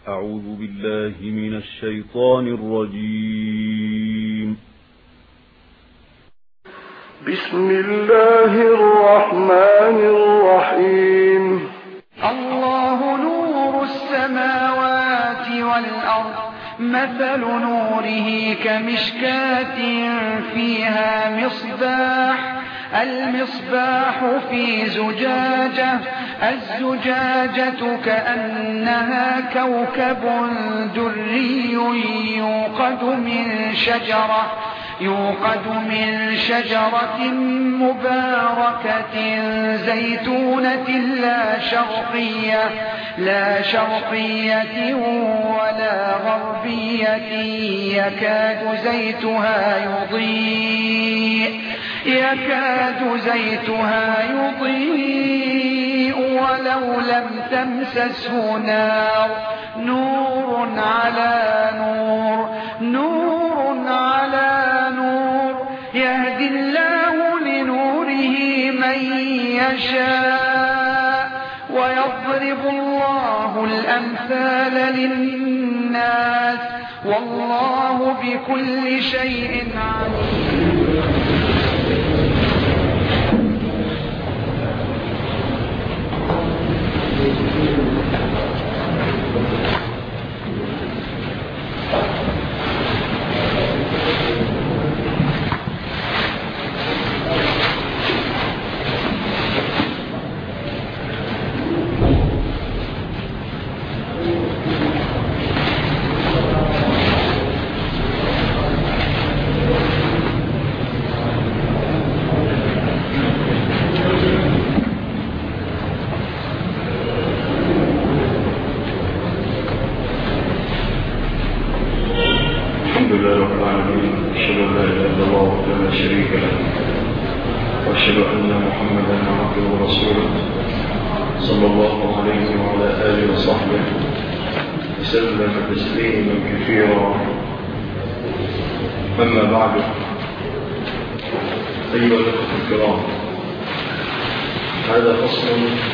أعوذ بالله من الشيطان الرجيم. بسم الله الرحمن الرحيم. الله نور السماوات والأرض، مثل نوره كمشكاة فيها مصباح، المصباح في زجاجة، الزجاجة كأنها كوكب دري يوقد من شجرة مباركة زيتونة لا شرقية ولا غربية، يكاد زيتها يضيء ولو لم تمسسه نار، نور على نور، يهدي الله لنوره من يشاء، ويضرب الله الأمثال للناس، والله بكل شيء عليم. أما بعد، أيها الأخوة الكرام، هذا فصل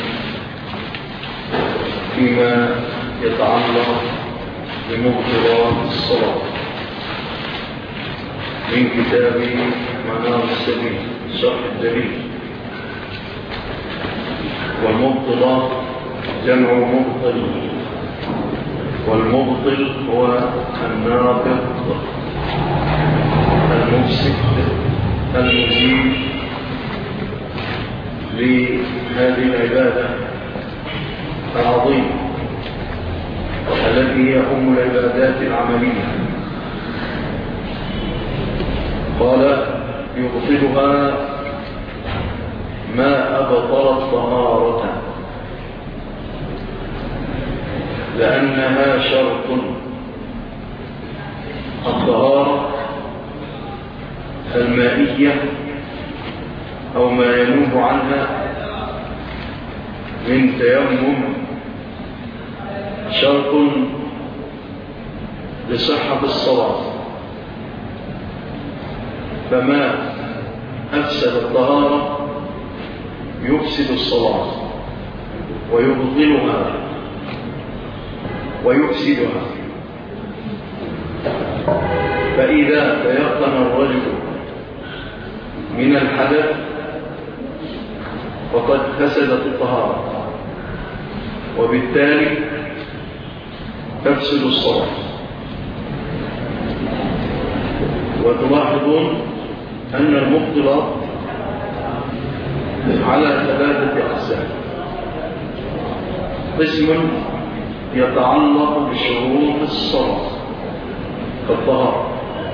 فيما يتعلق بمبطلات الصلاة من كتاب منار السبيل شرح الدليل. والمبطلات جمع مبطل، والمبطل هو الناقض المفسد المزيد لهذه العبادة العظيمة التي هي أم العبادات العملية. قال: يبطلها ما أبطل الطهارة، لأنها شرط. الطهارة المائية أو ما ينوب عنها من تيمم شرط لصحة الصلاة، فما أفسد الطهارة يفسد الصلاة ويبطلها ويفسدها. فإذا تيقن الرجل من الحدث فقد فسدت الطهارة، وبالتالي تفسد الصلاة. وتلاحظون أن المبطلات على 3 أقسام: قسم يتعلق بشروط الصلاة كالطهارة،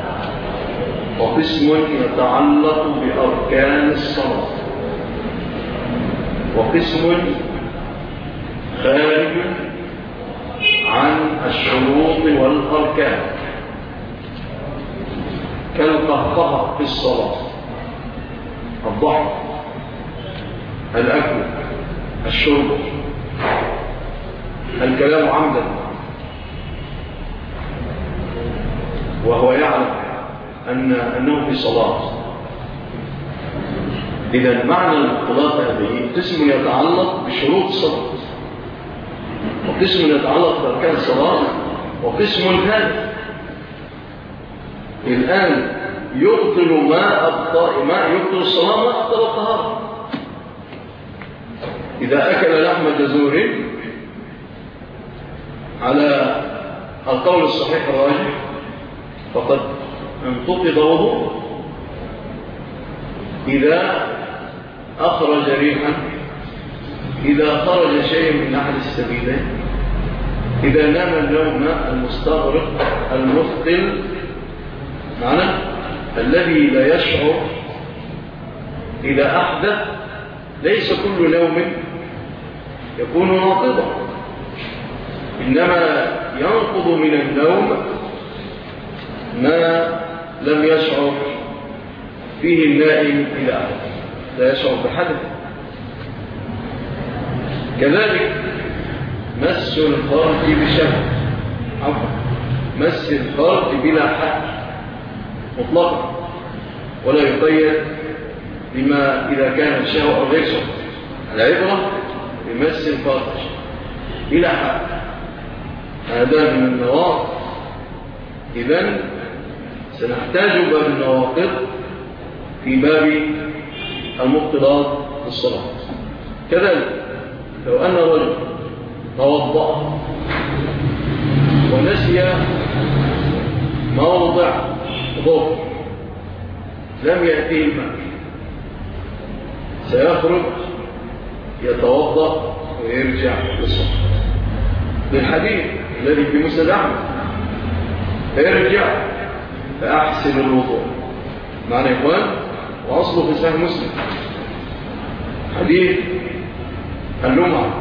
وقسم يتعلق بأركان الصلاة، وقسم خارج عن الشروط والأركان كالقهقه في الصلاة، الضحك، الأكل، الشرب، الكلام عمدا وهو يعلم أنه في صلاة. إذا معنى المبطلات هذه قسم يتعلق بشروط الصلاة وقسم يتعلق بأركان الصلاة، وقسم ثالث الآن يبطل ما يبطل الصلاة ما أبطل الطهارة. إذا أكل لحم جزور على القول الصحيح الراجح فقد انتقض وضوءه. إذا أخرج ريحا، إذا خرج شيء من أحد السبيلين، إذا نام النوم المستغرق المثقل معنى الذي لا يشعر، إذا أحدث ليس كل نوم يكون ناقضا، إنما ينقض من النوم ما لم يشعر فيه النائم إلى أحد، لا يشعر بحدث. كذلك مس الفرج بشهوة، مس الفرج بلا حد مطلقا، ولا يقيد بما إذا كان الشهوة أو غير شهوة. العبرة بمس الفرج بلا حد، هذا من النواقض. إذن سنحتاج باب النواقض في باب المبطلات الصلاة. كذلك لو أن رجل توضأ ونسي موضع ظهر لم يأتيه الماء، سيخرج يتوضأ ويرجع للصلاة بالحديث الذي في مسند أحمد: ارجع فأحسن الوضوء. معنى يا إخوان، وأصله في صحيح مسلم حديث اللمعة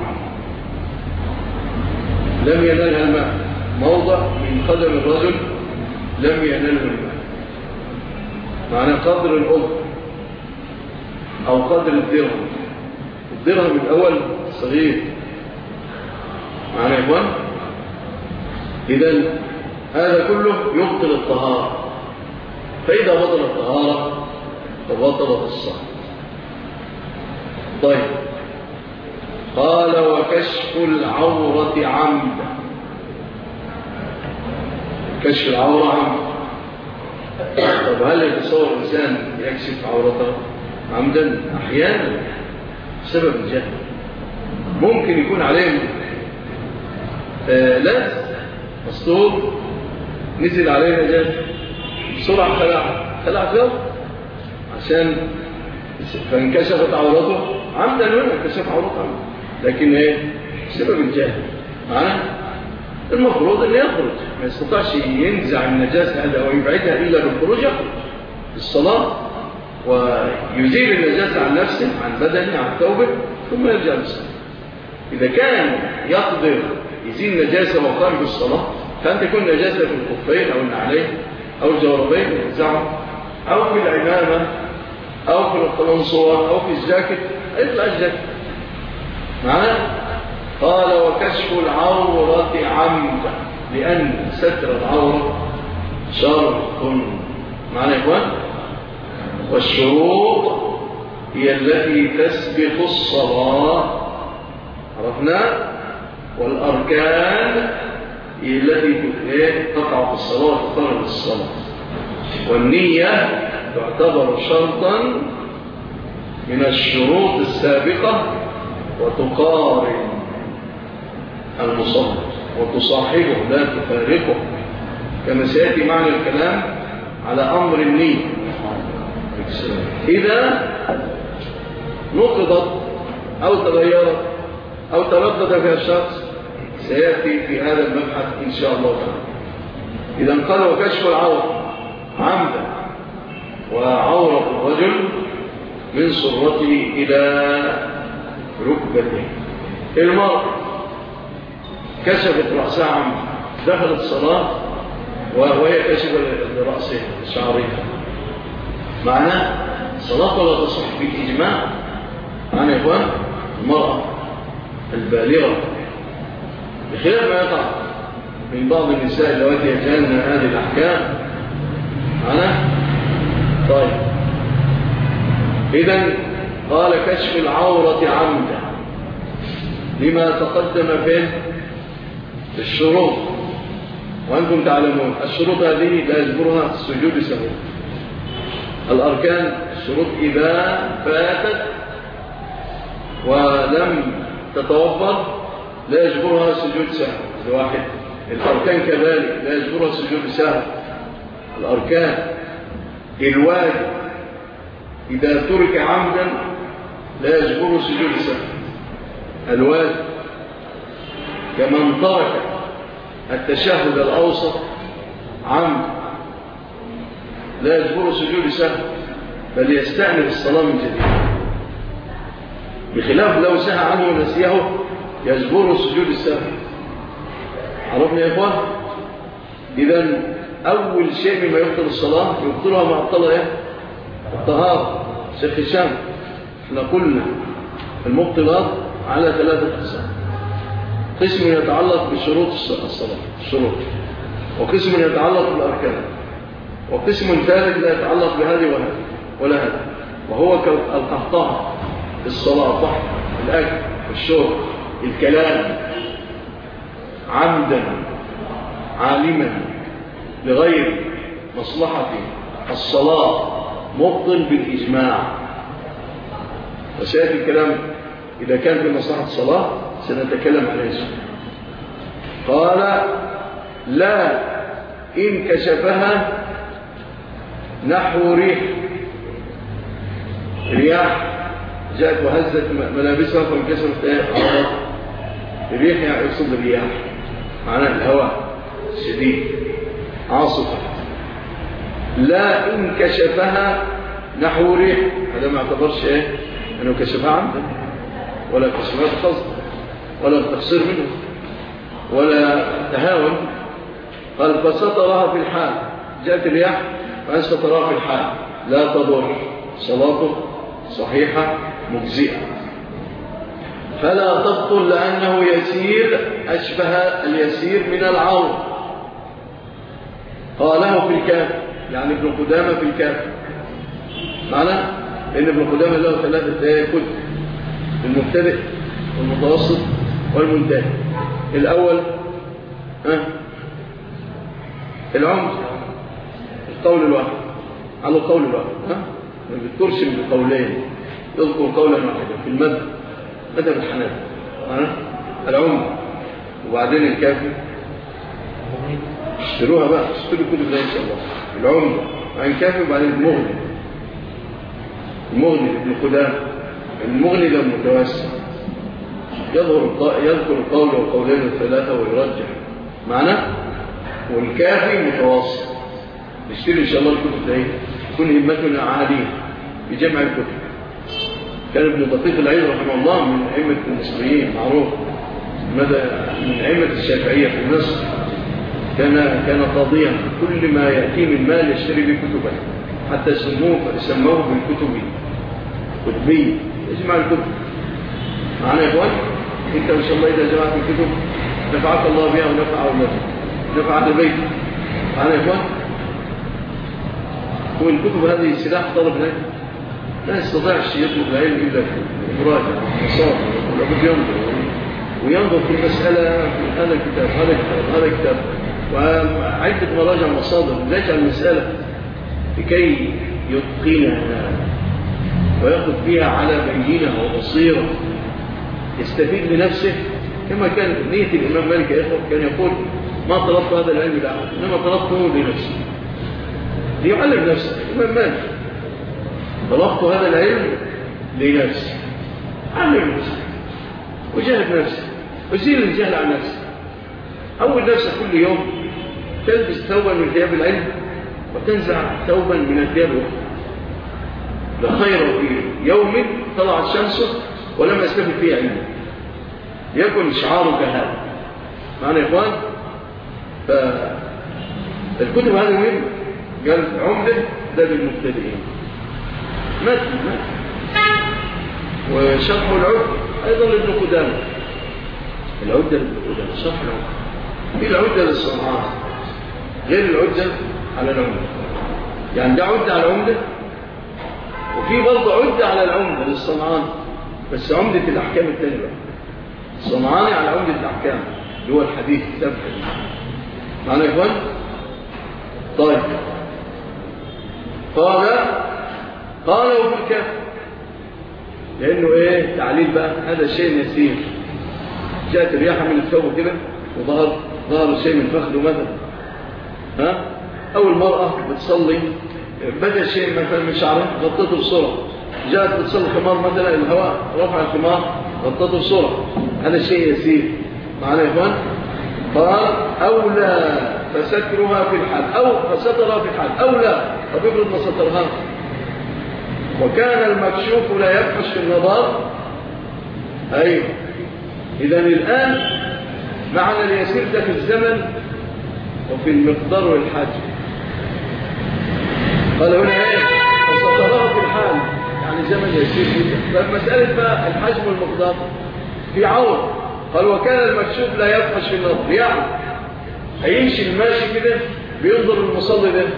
لم ينالها الماء، موضع من قدم الرجل لم يناله الماء، معنى قدر الأذن أو قدر الدرهم. الدرهم الأول صغير، معنى يا إخوان. إذن هذا كله يبطل الطهارة، فإذا بطل الطهارة فبطلت الصلاة. طيب، قال: وكشف العورة عمدا. كشف العورة عمدا. طب هل يتصور الإنسان يكشف عورته عمدا؟ أحيانا بسبب الجهل، ممكن يكون عليه لز مصطوب، نزل عليه نجاسة بسرعة، خلع ثوب عشان فانكشفت عورته عمدا، هنا انكشف عورته عمدا، لكن ايه؟ بسبب الجهل. معنا المفروض ان يخرج، ما يستطيعش ينزع النجاسة هذا او يبعدها الا بالخروج في الصلاة، ويزيل النجاسة عن نفسه، عن بدنه، عن ثوبه، ثم يرجع للصلاة. إذا كان يقدر يزيل نجاسة وخارج الصلاة، فأن تكون نجاسة في الخفين أو النعلين أو الجوربين ينزعه، أو في العمامة أو في القلنصوة أو في الجاكيت، يطلع الجاكيت. معنا؟ قال: وكشف العورة عمدا، لأن ستر العورة شرط. معنا يا إخوان؟ والشروط هي التي تسبق الصلاة، عرفنا؟ والأركان هي التي تقع في الصلاة وتخرج الصلاة. والنية تعتبر شرطا من الشروط السابقة، وتقارن المصلي وتصاحبه لا تفارقه، كما سيأتي معنى الكلام على أمر النية. إذا نقضت أو تغيرت أو تردد فيها الشخص، سيأتي في هذا المبحث إن شاء الله تعالى. إذا قال: وكشف العورة عمدا، وعورة الرجل من سرته إلى ركبته. المرأة كشفت رأسها عمدا، دخلت الصلاة وهي كشفت رأسها شعرها، معناه صلاة ولا تصح بالإجماع. معنى يا إخوان، المرأة البالغة بخلاف ما يقع من بعض النساء اللواتي يجهلن هذه الأحكام. معناه طيب، إذن قال: كشف العورة عمدا. لما تقدم في الشروط. وأنتم تعلمون الشروط هذه لا يجبرها السجود سهوا. الأركان الشروط إذا فاتت ولم تتوفر لا يجبرها سجود سهو الواحد. الأركان كذلك لا يجبرها سجود سهو. الأركان الواجب إذا ترك عمدا لا يجبره سجود سهو. الواجب كمن ترك التشهد الأوسط عمد لا يجبره سجود سهو، بل يستأنف الصلاة من جديد. بخلاف لو سهى عنه ونسيه يجبره سجود السهو. عرفنا يا إخوان؟ إذن أول شيء مما يبطل الصلاة يبطلها مع الطلاق الطهارة. شيخ هشام احنا قلنا المبطلات على 3 أقسام. قسم يتعلق بشروط الصلاة الشروط، وقسم يتعلق بالأركان، وقسم ثالث لا يتعلق بهذه ولا هذا، وهو القهطة الصلاة، ضحك الأكل الشرب الكلام عمدا عالما لغير مصلحة الصلاة مبطل بالإجماع. وسيأتي الكلام إذا كان في مصلحة الصلاة سنتكلم عليه. قال لا إن كشفها نحو رياح جاءت وهزت ملابسها فانكسرت الريح، يعني يقصد الرياح معناه الهواء الشديد عاصفة. لا إن كشفها نحو ريح، هذا ما اعتبرش أنه كشفها عمدا ولا كشفها قصد ولا تقصير منه ولا تهاون. قال فستراها في الحال، جاءت الرياح فستراها في الحال لا تضر، صلاته صحيحة مجزئة. فلا تبطل لأنه يسير أشبه اليسير من العون. قاله في الكافي، يعني ابن قدامة في الكافي، معنى إن ابن قدامة له 3 كتب: المبتدئ والمتوسط والمنتهي. الأول العمد، القول الواحد على القول الواحد، ما بيذكرش بقولين، يذكر قولا واحدا في المذهب الحنابلة. العمد وبعدين الكافي. اشتروها بقى، اشتروا الكتب ده ان شاء الله. العمد وبعدين الكافي وبعدين المغني ابن قدامة. المغني ده متوسع، يذكر القول والقولين والثلاثة ويرجح معناه. والكافي متوسط. نشتري ان شاء الله الكتب ده تكون همتنا عالية بجمع الكتب. كان ابن دقيق العيد رحمه الله من أئمة المصريين معروف، من أئمة الشافعية في مصر. كان قاضيا، كل ما يأتي من مال يشتري به كتبا، حتى سموه بالكتبي، كتبي يجمع الكتب. معنا يا إخوان؟ انت ان شاء الله اذا جمعت الكتب نفعك الله بها ونفع اولادك، نفع اهل بيتك. معنا يا إخوان؟ والكتب هذه سلاح طالب العلم، لا يستطيعش يطلب العلم الا في مراجعه ومصادر، لابد وينظر في المساله في هذا الكتاب هذا الكتاب وعده مراجع مصادر يجعل المساله لكي يتقنها ويأخذ فيها على بينة وبصيرة، يستفيد لنفسه. كما كان نية الإمام مالك يا إخوة، كان يقول ما طلبت هذا العلم لأحد، إنما طلبته لنفسي ليعلم نفسه. الإمام مالك طلبت هذا العلم لنفسي، علم نفسه وجاهد نفسه وزيل الجهل عن نفسه. أول نفسه كل يوم تلبس ثوبا من ثياب العلم وتنزع ثوبا من الثياب الأخرى. لا خير في يوم طلعت شمسه ولم يستفد فيه علمه، يكن شعارك هذا. معنا يا إخوان؟ فالكتب هذه مهمة. قال عمده ده للمبتدئين، متن وشرح العد أيضا لابن قدامة. العدة لابن قدامة، شرح العد. في العدة للصنعان غير العدة على العمدة، يعني ده عدة على العمدة، وفي برضه عدة على العمدة للصنعان، بس عمدة الأحكام التانية الصنعاني على عمدة الأحكام اللي هو الحديث كتاب الحديث. معنا يا إخوان؟ طيب قال وفي الكافي، لأنه إيه تعليل بقى هذا شيء يسير. جاءت الرياح من الثوب كده وظهر شيء من فخذه مثلا، أو المرأة بتصلي بدأ شيء مثلا من شعرها غطته بسرعة، جاءت بتصلي خمار مثلا، الهواء رفع الخمار غطته بسرعة، هذا شيء يسير. معنا يا إخوان؟ قال أو لا فسترها في الحال، أو فسترها في الحال، أو لا طب افرض ما سترها وكان المكشوف لا يفحش في النظر. أيوه إذن الآن معنى اليسير ده في الزمن وفي المقدار والحجم. قال هنا ايه وسترها في الحال يعني زمن يسير جدا. فمسألة بقى الحجم والمقدار في عور. قال وكان المكشوف لا يفحش في النظر، يعني هيمشي الماشي كده بينظر المصلي ده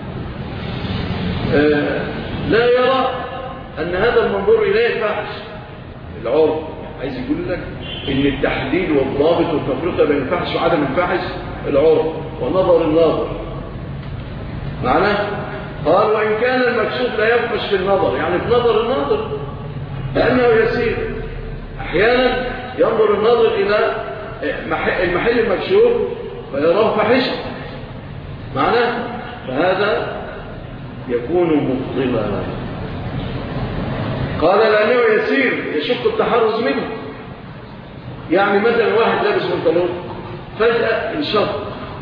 لا يرى أن هذا المنظور إليه فحش. العرف عايز يقول لك إن التحديد والضابط والتفرقة بين الفحش وعدم الفحش العرف ونظر الناظر. معناه قال وإن كان المكشوف لا يفحش في النظر، يعني في نظر الناظر لأنه يسير. أحيانا ينظر الناظر إلى المحل المكشوف فيراه فحشا، معناه فهذا يكون مبطلا. قال لأنه يسير يشق التحرز منه، يعني مثلا واحد لابس بنطلون فجأة انشق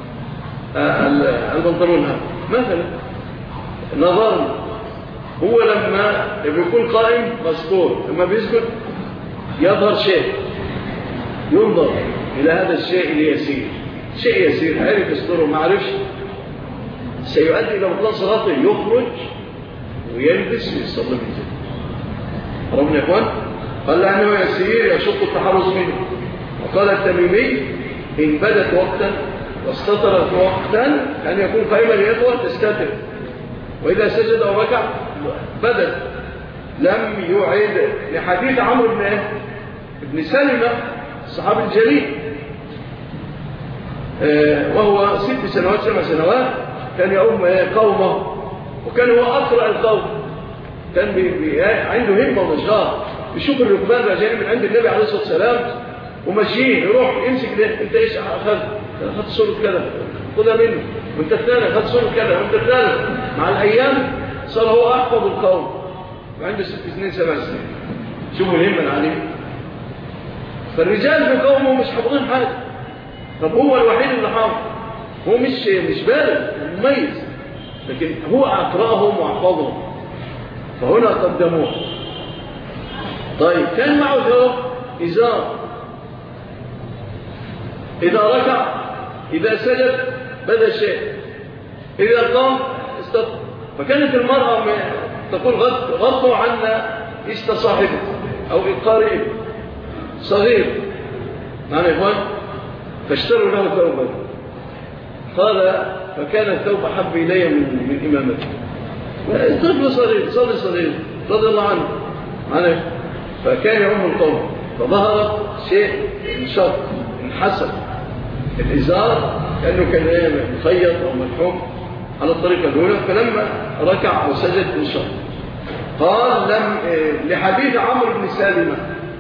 البنطلون هذا مثلا، نظرنا هو لما بيكون قائم مستور، لما بيسجد يظهر شيء، ينظر إلى هذا الشيء اليسير، شيء يسير عرف يستره ما عرفش سيؤدي إلى بطلان صلاته، يخرج ويلبس ويصلي من جديد. ربنا يا اخوان قال لأنه يسير يشق التحرز منه. وقال التميمي إن بدت وقتا واستطرت وقتا أن يكون قائما ليطوى تستتر، وإذا سجد أو ركع بدت لم يعيد، لحديث عمرو بن سلمة الصحابي الجليل وهو 6 سنوات 7 سنوات كان يؤم قومه، وكان هو أقرأ القوم، كان عنده همة ونشاط، يشوف الركبان راجعين من عند النبي عليه الصلاة والسلام وماشيين، يروح يمسك ده انت ايش اخذت صورة كذا خدها منه، وانت الثاني اخذت صورة كذا، وانت الثالث. مع الأيام صار هو أحفظ القوم وعنده 6 سنين 7 سنين. شوفوا الهمة عليه. فالرجال في قومه مش حافظين حاجة، طب هو الوحيد اللي حافظ، هو مش بالغ مميز، لكن هو أقرأهم وأحفظهم، فهنا قدموه. طيب كان معه ثوب إزار، إذا ركع إذا سجد بدا شيء، إذا قام استطاع. فكانت المرأة تقول غضوا عنا إشت صاحبه أو إقارئه صغير. معنى يا إخوان فاشتروا له ثوبا. قال فكان الثوب أحب إلي من إمامته. طفل صغير صغير رضي الله عنه. معنى فكان يؤم القوم، فظهر شيء انشق انحسر الإزار كأنه كان مخيط أو ملحوم على الطريقة الأولى، فلما ركع أو سجد انشق. قال لحديث عمرو بن سلمة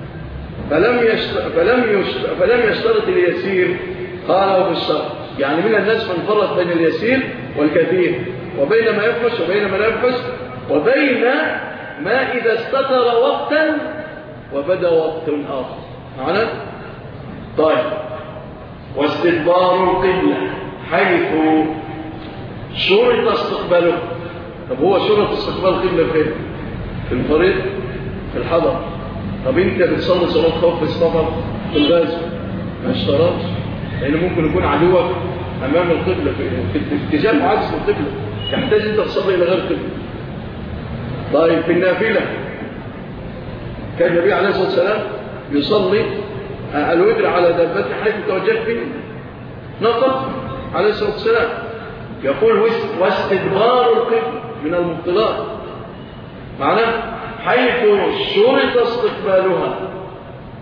فلم يشترط اليسير، قالوا بالشرط، يعني من الناس من فرق بين اليسير والكثير، وبين ما يفحش وبين ما لا يفحش، وبين ما إذا استتر وقتا وبدا وقت آخر. معنا؟ طيب واستدبار القبلة حيث شرط استقباله. طب هو شرط استقبال القبلة فين؟ في الفريض في الحضر. طب انت بتصلي صلاة خوف في السفر في الغزو ما اشترطش، لأنه ممكن يكون عدوك أمام القبلة في اتجاه معاكس للقبلة، يحتاج انت تصلي إلى غير قبلة. طيب في النافلة كان النبي عليه الصلاة والسلام يصلي الوتر على دابته حيث توجه فيه، نقط عليه الصلاة والسلام يقول واستدبار القبلة من المبطلات، معناه حيث شرط استقبالها.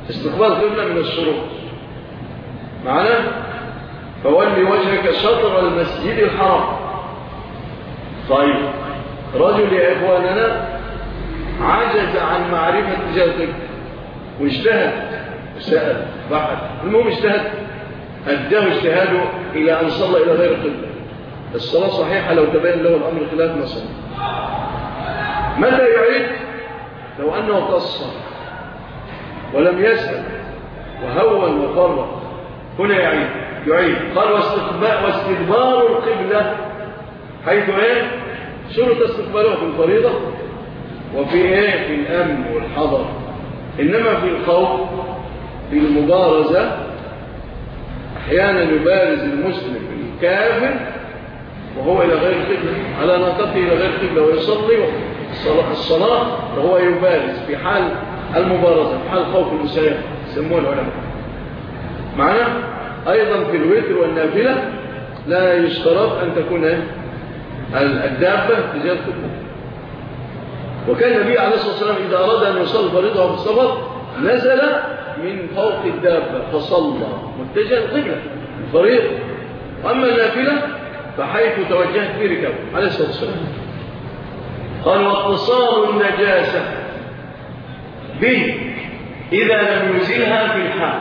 استقبال القبلة من الشروط معنا. فولي وجهك شطر المسجد الحرام. طيب رجل يا إخواننا عجز عن معرفة اتجاه القبلة واجتهد وسأل بحث، المهم اجتهد، أداه اجتهاده إلى أن صلى إلى غير القبلة. الصلاة صحيحة لو تبين له الأمر خلاف ما صلى. متى يعيد؟ لو أنه قصر ولم يسأل وهون وفرط هنا يعيد. قال واستدبار القبلة حيث ايه؟ شرط استقبالها في الفريضة وفي ايه؟ في الأمن والحضر. إنما في الخوف في المبارزة أحيانا يبارز المسلم الكافر وهو إلى غير القبلة، على ناقته إلى غير القبلة، ويصلي الصلاة وهو يبارز في حال المبارزة، في حال خوف المسيح يسموه العلماء. معنا أيضا في الوتر والنافلة لا يشترط أن تكون الدابة تجاه القبلة. وكان النبي عليه الصلاة والسلام إذا أراد أن يصلي فريضة في السفر نزل من فوق الدابة فصلى متجه القبلة الفريضة. أما النافلة فحيث توجهت في ركبه عليه الصلاة والسلام. قال واتصال النجاسة به إذا لم يزلها في الحال،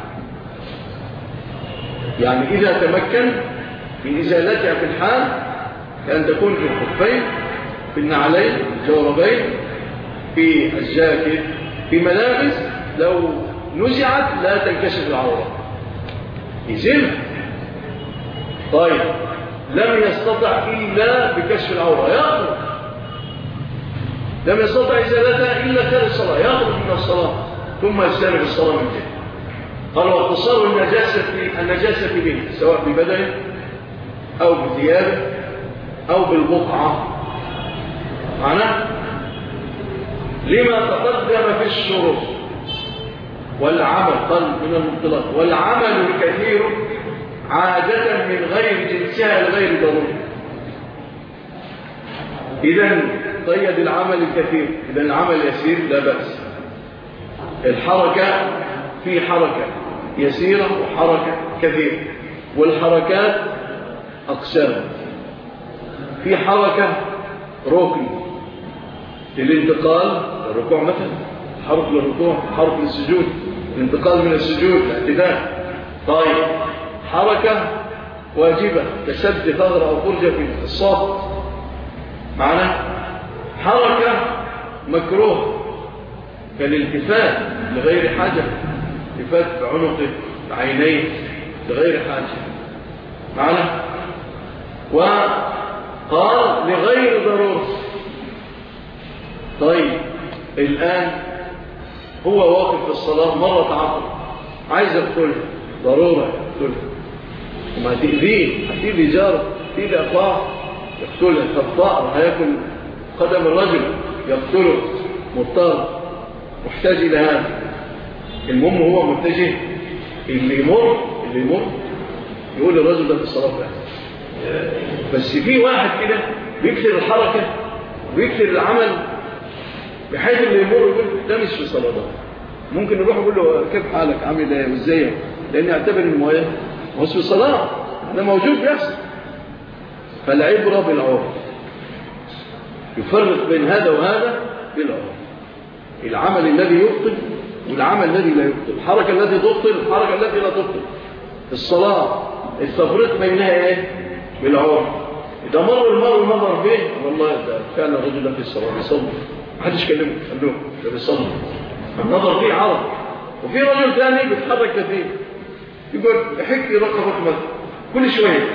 يعني إذا تمكن من إزالتها في الحال كأن تكون في الخفين، في النعلين، في الجوربين، في الجاكيت، في ملابس لو نزعت لا تنكشف العورة يزيلها. طيب لم يستطع إلا بكشف العورة يخرج، لم يستطع إزالتها إلا كان الصلاة يخرج من الصلاة ثم يستمر الصلاة من جهة. قال واتصال النجاسة به سواء ببدنه أو بثيابه أو بالبقعة. معناه لما تقدم في الشروط والعمل، قال من المبطلات والعمل الكثير عادة من غير جنسها لغير ضروري. إذن قيد العمل الكثير، إذن العمل يسير لا بأس. الحركة في حركة يسيرة وحركة كثيرة، والحركات أقسام. في حركة ركن للانتقال الركوع مثلا، حركة للركوع، حركة للسجود، الانتقال من السجود الاعتدال. طيب حركة واجبة كسد ثغرة أو فرجة في الصف معنا. حركة مكروه كالالتفات لغير حاجة، التفات بعنقه بعينيه لغير حاجة معنا. وقال لغير ضرورة. طيب الآن هو واقف في الصلاة مرة عقل عايز يقتلها ضرورة يقتلها وما تأذيه، هتأذي جاره، تأذي أخواه يقتلها. فالضائر هياكل قدم الرجل يقتله، مضطر محتاج إلى هذا. المهم هو متجه، اللي يمر يقول للرجل ده في الصلاة بتاعته. بس في واحد كده بيكثر الحركة وبيكثر العمل بحيث اللي يمر يقول ده مش في صلاة. ممكن نروح يقول له كيف حالك عامل ايه وازاي، لأن يعتبر انه ايه مش في صلاة، ده موجود بيحصل. فالعبرة بالعرف، يفرق بين هذا وهذا بالعرف. العمل الذي يبطل والعمل الذي لا يبطل، الحركة التي تبطل الحركة التي لا تبطل. الصلاة التفريق بينها ايه بالعرف. إذا مر المرء نظر به والله ده كان الرجل ده في الصلاة بيصلي، محدش كلمه قال له ده بيصلي، النظر فيه عرض. وفي رجل ثاني بيتحرك كثير يقول يحك رقبة مثلا كل شوية،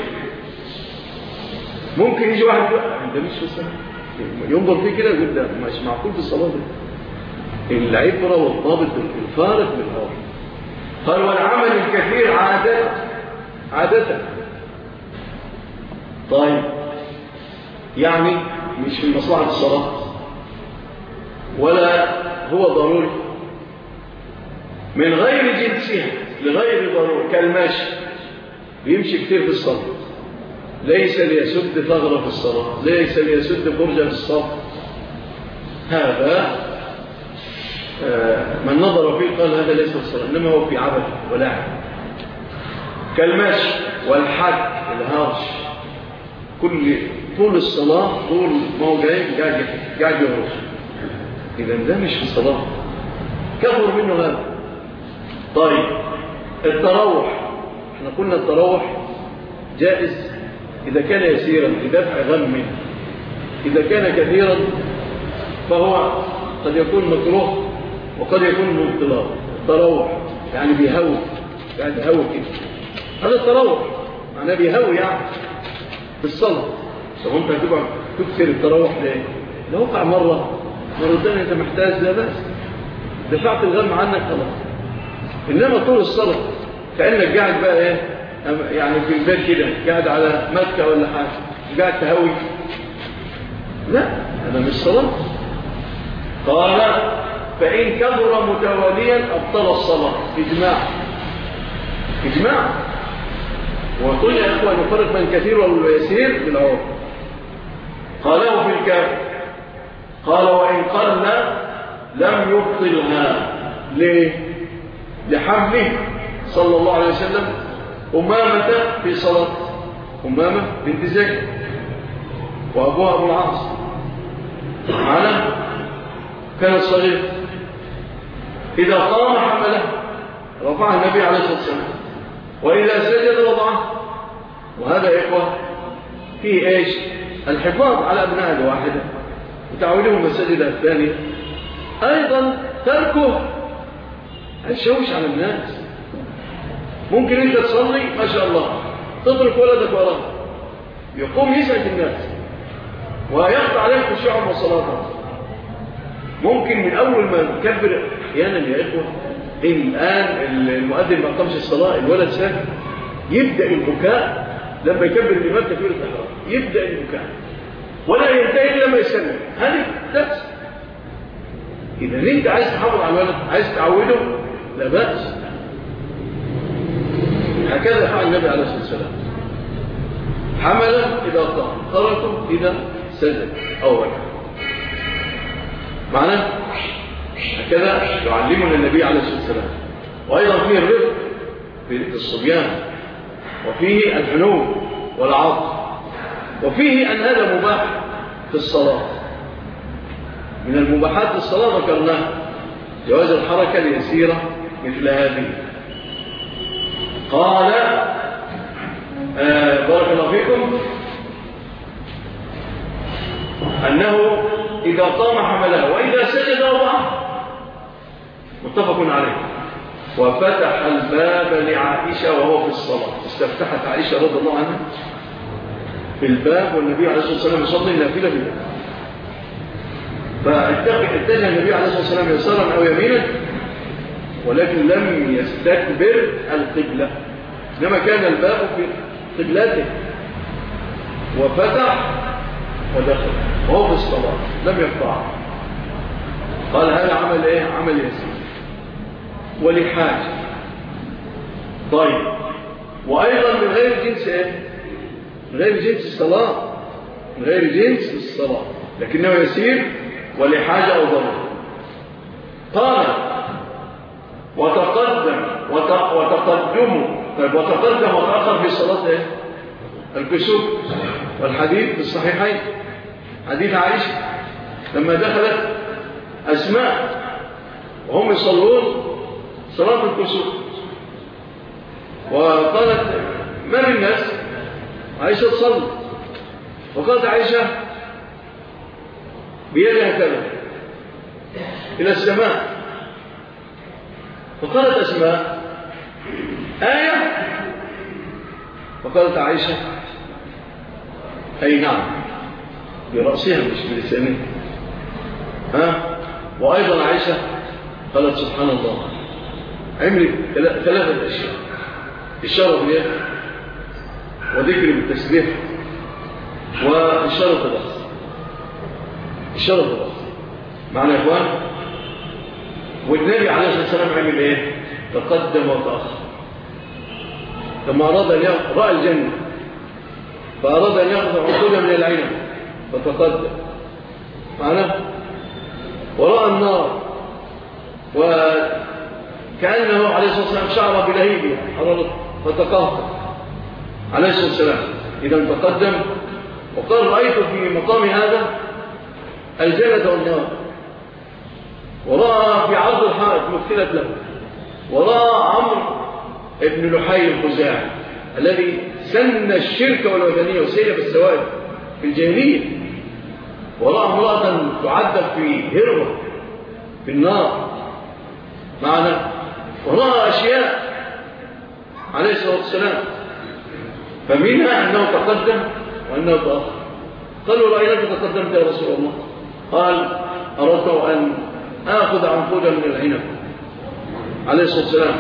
ممكن يجي واحد يقول ده مش في الصلاة، ينظر فيه كده يقول ده مش معقول في الصلاة دي. العبرة والضابط الفارق بالعرف. قال والعمل الكثير عادة. طيب يعني مش في مصلحة الصلاة ولا هو ضروري، من غير جنسها لغير ضروري كالماشي بيمشي كتير في الصلاة، ليس ليسد ثغرة في الصلاة، ليس ليسد فرجة في الصلاة، هذا من نظر فيه قال هذا ليس الصلاة، إنما هو في عبث ولعب كالمشي والحج الهرش، طول الصلاة طول ما هو قاعد يهرش، إذا ده مش في الصلاة، كفر منه هذا. طيب التروح، احنا قلنا التروح جائز إذا كان يسيرا لدفع غم منه، إذا كان كثيرا فهو قد يكون مكروه وقد يكون مبطلا. التروح يعني بيهوي، يعني بيهوي كده، هذا التروح معناه بيهوي يعني بالصلاة. طب انت هتبقى تكسر التروح ليه؟ لو وقع مرتين انت محتاج لا بأس، دفعت الغم عنك خلاص. انما طول الصلاة كأنك قاعد بقى ايه يعني في البيت كده، قاعد على مكة ولا حاجة قاعد تهوي، لا هذا مش صلاة. قال فإن كبر متواليا أبطل الصلاة، إجماع. وقل يا أخوة نفرق بين كثير واليسير بالعرف. قاله في الكافر، قال وإن قل لم يبطلها. ليه؟ لحمله صلى الله عليه وسلم أمامة في صلاة، أمامة بنت زيد وأبوها أبو العاص معنا، كانت صغيرة، إذا قام حمله رفع النبي عليه الصلاة والسلام، وإذا سجد وضعه. وهذا يا إخوة فيه إيش؟ الحفاظ على أبناء الواحدة وتعويلهم المساجد الثانية، أيضا تركه الشوش على الناس. ممكن أنت تصلي ما شاء الله تترك ولدك وراه يقوم يسعد الناس ويقطع عليك خشوعهم وصلاتهم. ممكن من أول ما نكبر أحيانا يا إخوة الآن المؤذن ما قامش الصلاة، الولد ساكت يبدأ البكاء لما يكبر الإمام تكبيرة الإحرام، يبدأ البكاء ولا ينتهي إلا ما يسلم. هذه درس. إذا أنت عايز تحافظ على الولد، عايز تعوده، لا بأس. هكذا فعل النبي عليه الصلاة والسلام، حملا إذا قام، تركه إذا سجد أو ركع. معناه هكذا يعلمنا النبي عليه الصلاة والسلام. وأيضا فيه الرفق في الصبيان، وفيه الحنو والعطف، وفيه أن هذا مباح في الصلاة. من المباحات في الصلاة ذكرناه جواز الحركة اليسيرة مثل هذه. قال بارك الله فيكم أنه إذا قام حمله وإذا سجد وضعه، متفق عليه. وفتح الباب لعائشة وهو في الصلاة، استفتحت عائشة رضي الله عنها في الباب والنبي عليه الصلاة والسلام يصلي النافلة في الباب، فاتجه النبي عليه الصلاة والسلام يسارا أو يمينا، ولكن لم يستكبر القبلة، إنما كان الباب في قبلته وفتح ودخل وهو في الصلاة لم يقطع. قال هذا عمل ايه؟ عمل يسير ولحاجة. طيب وأيضا من غير جنس ايه؟ من غير جنس الصلاة، من غير جنس الصلاة، لكنه يسير ولحاجة أو ضرورة. قال وتقدم وتأخر في الصلاة ايه؟ الكسوف. والحديث في الصحيحين حديث عائشة لما دخلت أسماء وهم يصلون صلاة الكسوف، وقالت ما من الناس؟ عائشة تصلي، وقالت عائشة بيدها كذا إلى السماء، فقالت أسماء آية، فقالت عائشة أي نعم، برأسها مش بلسانها. وأيضا عائشة قالت سبحان الله، عملت 3 أشياء: إشارة باليد، وذكر بالتسبيح، وإشارة الرأس. إشارة الرأس معنى يا إخوان. والنبي عليه الصلاة والسلام عمل إيه؟ تقدم وتأخر. لما أراد أن رأى الجنة فأراد أن يأخذ عقودا من العين فتقدم معنا، ورأى النار وكأنه عليه الصلاة والسلام شعر بلهيبه فتقهقر عليه الصلاة والسلام. إذا تقدم وقال رأيت في مقام هذا الجنة والنار، ورأى في عرض الحائط مثلت له، ورأى عمرو ابن لحي الخزاعي الذي سن الشرك والوثنية وسيب السواد في الجاهلية، ورأى امرأة تعذب في هرة في النار معنا، ورأى أشياء عليه الصلاة والسلام. فمنها أنه تقدم وأنه تأخر. قالوا رأيناك تقدمت يا رسول الله. قال أردت أن آخذ عنقودا من العنب عليه الصلاة والسلام،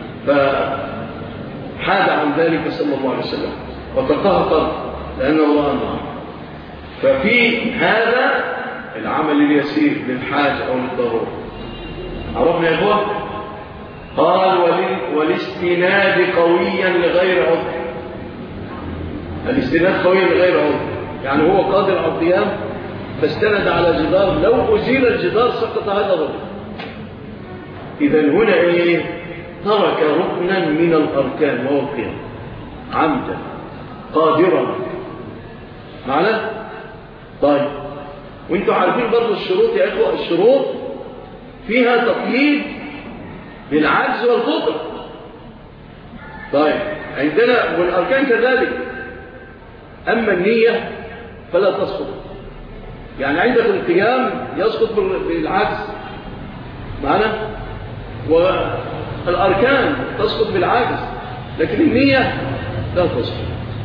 فحاد عن ذلك صلى الله عليه وسلم وتقهقر لأنه رأى النار. ففي هذا العمل اليسير للحاجة أو للضرورة. عرفنا يا إخوة؟ قال والاستناد قويا لغير عذر. الاستناد قويا لغير عذر يعني هو قادر على القيام فاستند على جدار، لو أزيل الجدار سقط هذا الرجل. إذا هنا إيه؟ ترك ركنا من الأركان وهو القيام عمدا قادرا معنا. طيب وانتم عارفين برضو الشروط يا إخوة، الشروط فيها تقييد بالعجز والقدرة. طيب عندنا والأركان كذلك. أما النية فلا تسقط، يعني عندك القيام يسقط بالعجز معنا، والأركان تسقط بالعجز، لكن النية لا تسقط،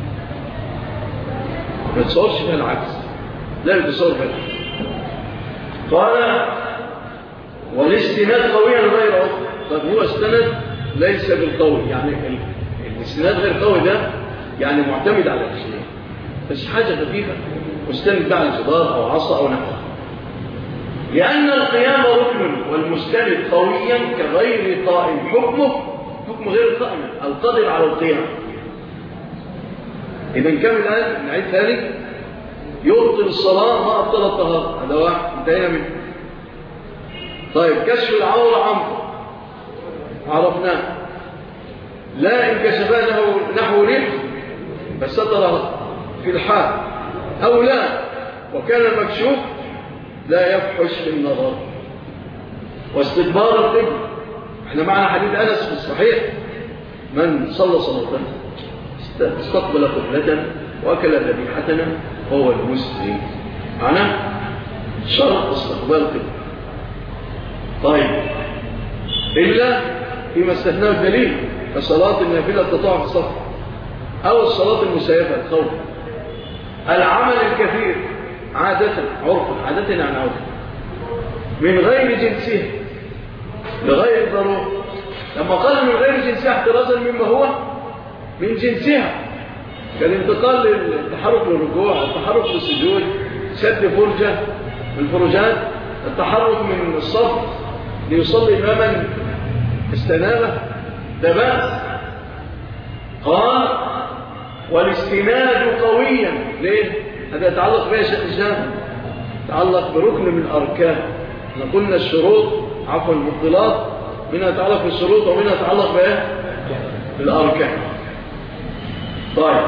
ما تصورش فيها العجز، لا يتصور فيها العجز. قال والاستناد قويا غير عذر. طب هو استند ليس بالقوي، يعني الاستناد غير قوي ده يعني معتمد على الشيء بس حاجة خفيفة مستند على الجدار أو عصا أو نحوه. لأن القيام ركن والمستند قويا كغير قائم، حكمه حكم غير القائم القادر على القيام. إذا كم الآن نعيد ثاني؟ يبطل الصلاة ما أبطل الطهارة، هذا واحد انتهينا منه. طيب كشف العورة عمرو عرفناه، لا إن كشفها نحو ريح فسترها في الحال، أو لا وكان المكشوف لا يفحش في النظر. واستدبار القبلة، احنا معنا حديث أنس في الصحيح من صلى صلاة استقبل قبلة وأكل ذبيحتنا هو المسلم، معنا شرط استقبال القبلة. طيب إلا فيما استثناه الدليل كصلاة النافلة التطوع في الصف أو الصلاة المسيفة الخوف. العمل الكثير عادة عرفا، عادة عن عرفا من غير جنسها لغير ضرورة. لما قال من غير جنسها احترازا مما هو من جنسها كالانتقال للتحرك للركوع، التحرك للسجود، سد فرجة من الفرجات، التحرك من الصف ليصلي إماما استنابه ده بأس. قال والاستناد قويا ليه؟ هذا يتعلق بها شيخ الإسلام، يتعلق بركن من الأركان. احنا قلنا الشروط عفوا المبطلات منها يتعلق بالشروط ومنها يتعلق بها بالأركان. طيب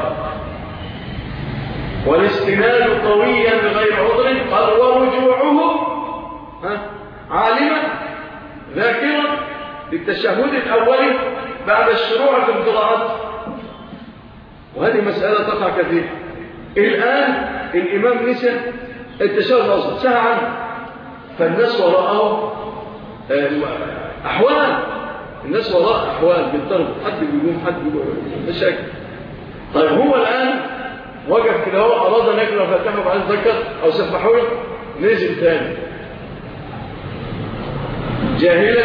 والاستناد قويا بغير عذر. قال ورجوعه عالما ذاكرا للتشهد الأولي بعد الشروع في القراءات. وهذه مسألة تقع كثير الآن. الإمام نسى التشهد الأوسط سهى عنه، فالناس وراءه أحوال، الناس وراء أحوال بالضرب، حد بيقوم حد بيقوم مشاكل. طيب هو الآن وقف كده هو أراد أن يقرأ فاتحه وبعدين ذكر أو سبحوا له نزل ثاني جاهلا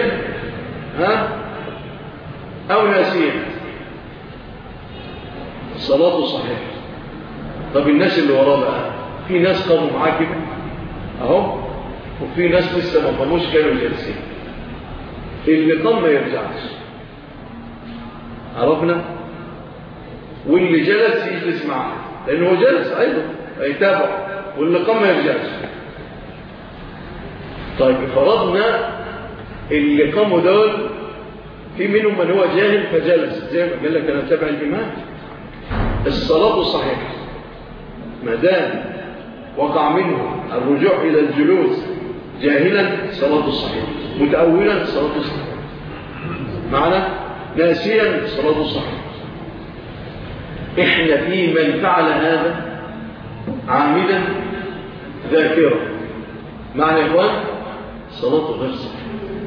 أو ناسيا، الصلاة صحيحة. طب الناس اللي وراه بقى، في ناس قاموا معاه كده اهو، وفي ناس لسه ما قاموش كانوا جالسين. اللي قام ما يرجعش، عرفنا؟ واللي جلس يجلس معه لانه جلس ايضا يتابع، واللي قام ما يرجعش. طيب فرضنا اللي قاموا دول في منهم من هو جاهل فجلس زي ما قال لك أنا تابع الإمام. الصلاة صحيحة ما دام وقع منه الرجوع إلى الجلوس جاهلا صلاة صحيحة، متأولا صلاة صحيحة، معنا ناسيا صلاة صحيحة. إحنا في من فعل هذا عامدا ذاكرا، معنى يا إخوان صلاة غير صحيحة،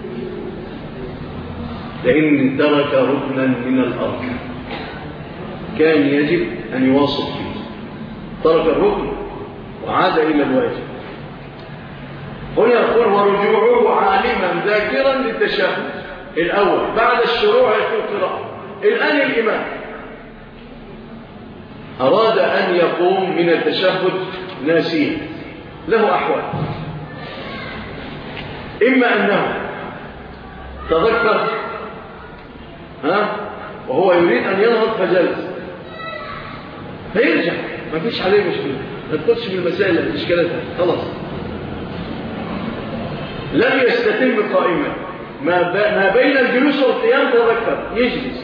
لأن ترك ركنا من الأركان كان يجب أن يواصل فيه، ترك الركن وعاد إلى الواجب. هنا يقول ورجوعه عالما ذاكرا للتشهد الأول بعد الشروع في القراءة. الآن الإمام أراد أن يقوم من التشهد ناسيا، له أحوال، إما أنه تذكر وهو يريد أن ينهض فجلس فيرجع، ما فيش عليه مشكلة، ما تدخلش في المسائل الإشكالات خلاص. لم يستتم قائما، ما بين الجلوس والقيام تذكر يجلس،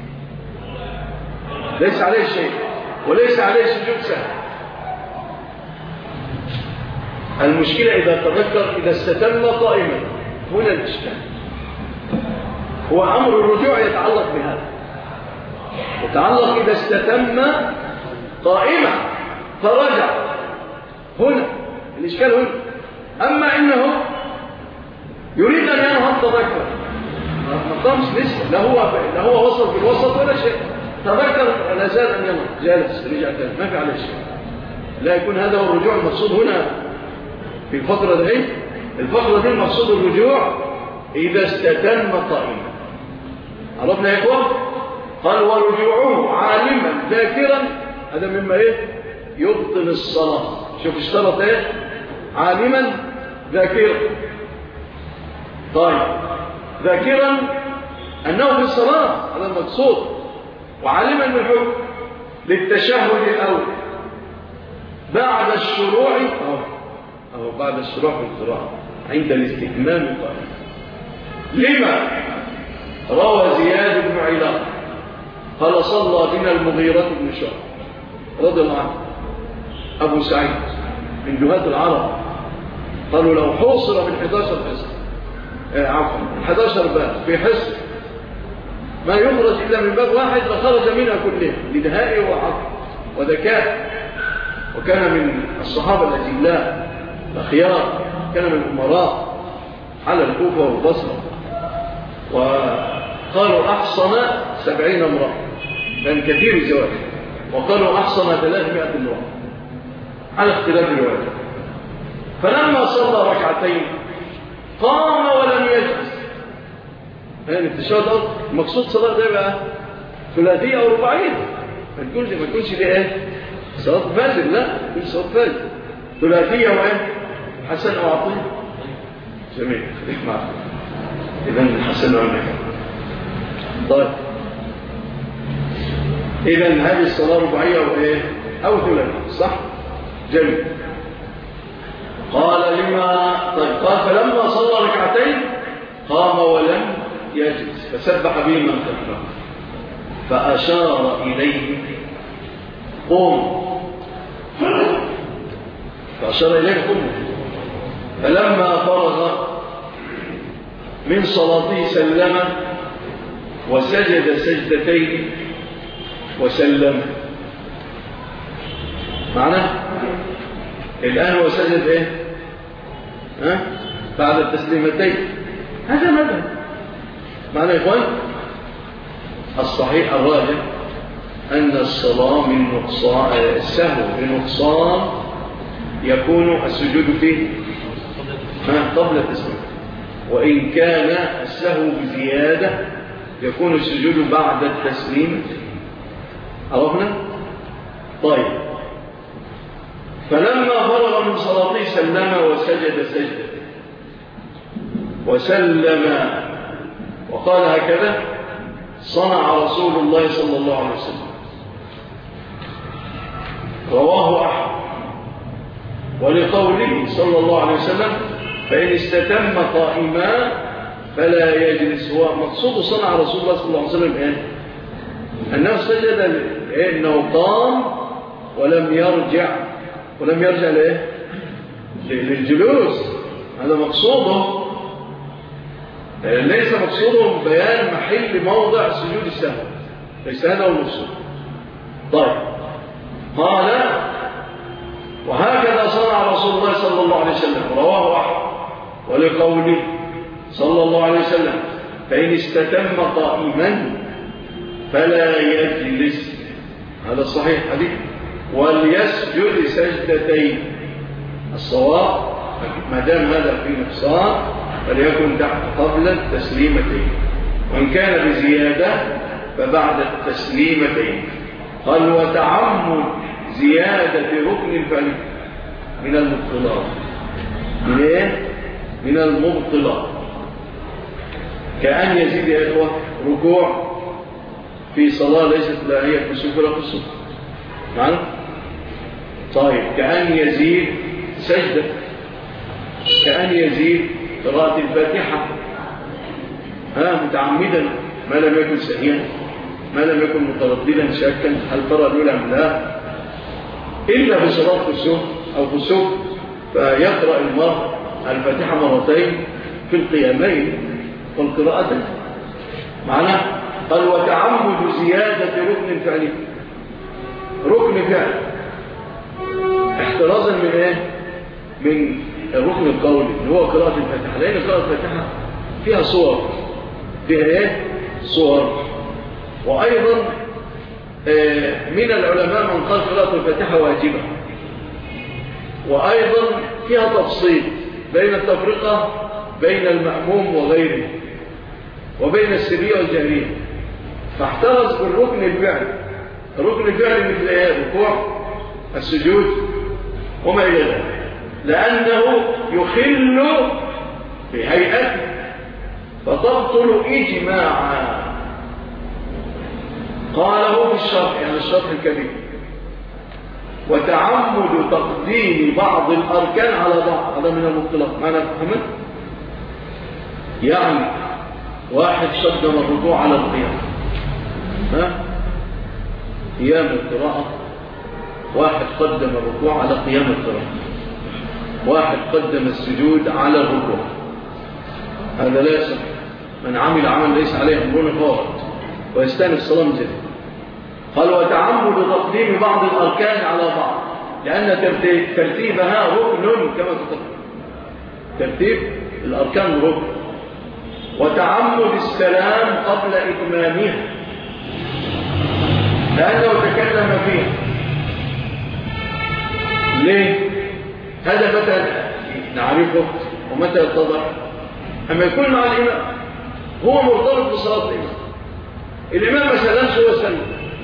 ليس عليه شيء وليس عليه سجود سهل. المشكلة إذا تذكر إذا استتم قائما، هنا الإشكال. هو أمر الرجوع يتعلق بهذا، يتعلق إذا استتم قائما فرجع، هنا الإشكال هنا. أما إنه يريد أن ينهض تذكر، ما قامش لسه، لا هو وصل في الوسط ولا شيء، تذكر لا زال أن ينهض جالس رجع تاني، ما في عليه شيء. لا يكون هذا هو الرجوع المقصود هنا في الفقرة دي. الفقرة دي المقصود الرجوع إذا استتم قائما. عرفنا يا إخوان؟ قال ورجوعه عالما ذاكرا، هذا مما يبطل الصلاة. شوف اشترط عالما ذاكرا. طيب ذاكرا أنه في الصلاة، هذا المقصود، وعالما بالحكم للتشهد الأول بعد الشروع أو بعد الشروع في القراءة عند الاستتمام قائما. لما روى زياد بن علاء قال صلى بنا المغيرة بن شعبة رضي الله عنه أبو سعيد من جهات العرب، قالوا لو حوصر من 11 حصن 11 باب في حصن ما يخرج إلا من باب واحد لخرج منها كلها لدهائه وعقل وذكاء. وكان من الصحابة الأجلاء الأخيار، كان من الأمراء على الكوفة والبصرة، وقالوا أحصن 70 امرأة، كان كثير الزواج، وقالوا أحصن 300 امرأة على اختلاف الروايات. فلما صلى ركعتين قام ولم يجلس. يعني التشهد المقصود صلاة ده بقى ثلاثية أو رباعية، ما تكونش دي صلاة فجر، لا تكون صلاة فجر ثلاثية حسن أو عطية. جميل، خليك معك. إذن حسن وعطية. طيب إذن هذه الصلاة رباعية أو ثلاثية، صح؟ جميل. قال لما قال فلما صلى ركعتين قام ولم يجلس فسبح به من خلفه فأشار إليه قم، فأشار إليه قم. فلما فرغ من صلاته سلم وسجد سجدتين وسلم. معناه الآن هو سجد بعد التسليمتين. هذا مذهب. معنى يا إخوان الصحيح الراجح أن الصلاة من نقصان، السهو بنقصان يكون السجود فيه قبل التسليم، وإن كان السهو بزيادة يكون السجود بعد التسليم. عرفنا؟ طيب فلما فرغ من صلاته سلم وسجد سجدة وسلم وقال هكذا صنع رسول الله صلى الله عليه وسلم. رواه أحمد. ولقوله صلى الله عليه وسلم فإن استتم قائما فلا يجلس. هو مقصود صنع رسول الله صلى الله عليه وسلم إيه؟ أنه سجد أنه قام ولم يرجع لإيه؟ للجلوس. هذا مقصوده، ليس مقصوده بيان محل موضع سجود السهو، ليس هذا هو المقصود. طيب، قال وهكذا صنع رسول الله صلى الله عليه وسلم، رواه أحمد ولقوله صلى الله عليه وسلم فإن استتم قائما فلا يجلس، هذا الصحيح حديث، وليسجد سجدتين. الصواب ما دام هذا في نقصان فليكن قبل التسليمتين، وإن كان بزيادة فبعد التسليمتين. قال وتعمد زيادة ركن الفعل من المبطلات. من ايه؟ من المبطلات. كأن يزيد يا إخوة ركوع في صلاة ليست لا هي كسوف ولا كسوف، معنا؟ طيب، كأن يزيد سجدة، كأن يزيد قراءة الفاتحة متعمدا ما لم يكن سهيا، ما لم يكن مترددا شاكا هل ترى الأولى أم لا، إلا بصلاة كسوف أو كسوف فيقرأ المرء الفاتحة مرتين في القيامين والقراءتين. معناه قال وتعمد زيادة ركن فعلي، ركن فعل، احترازا من ايه؟ من الركن القولي اللي هو قراءة الفاتحة، لأن قراءة الفاتحة فيها صور، فيها ايه؟ صور. وأيضا من العلماء من قال قراءة الفاتحة واجبة، وأيضا فيها تفصيل بين التفرقة بين المأموم وغيره وبين السرية والجهرية، فاحترز بالركن الفعلي. الركن الفعلي مثل ايه؟ الركوع، السجود وما إلى ذلك، لأنه يخل بهيئته فتبطل إجماعا. قاله في الشرح، يعني الشرح الكبير، وتعمد تقديم بعض الأركان على بعض، هذا من المبطلات. معنى محمد يعني واحد قدم الركوع على القيام، قيام القراءة، واحد قدم الركوع على قيام القراءة، واحد قدم السجود على الركوع، هذا لا يصح. من عمل عمل ليس عليه أمرنا فورد ويستانف الصلاة من جديد. قال وتعمد تقديم بعض الأركان على بعض، لأن ترتيبها ركن كما تقدم، ترتيب الأركان ركن. وتعمد السلام قبل إتمامها، لأنه تكلم فيها. ليه؟ هذا متى نعرفه ومتى يتضح؟ أما يكون مع الإمام هو مرتبط بصلاة الإمام ما سلمش، هو سلم،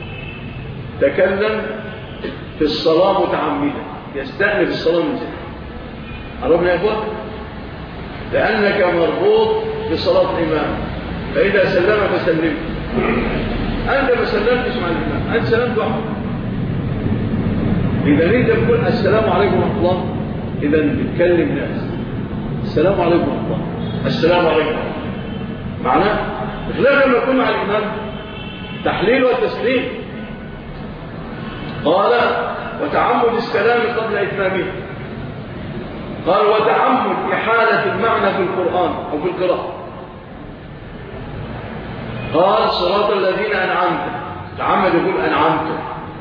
تكلم في الصلاة متعمدا، يستأنف الصلاة من ذلك. عرفنا يا أخوة؟ لأنك مربوط بصلاة الإمام، فإذا سلم فسلم. أنت ما سلمتش مع الإمام، أنت سلمت وحده. إذا أنت تقول السلام عليكم ورحمة الله، إذا بتكلم ناس السلام عليكم ورحمة الله، السلام عليكم، معناه بخلاف لما يكون مع الإمام تحليل والتسليم. قال وتعمد السلام قبل إتمامه. قال وتعمد إحالة المعنى في القرآن أو في القراءة. قال صراط الذين أنعمت، تعمد يقول أنعمت،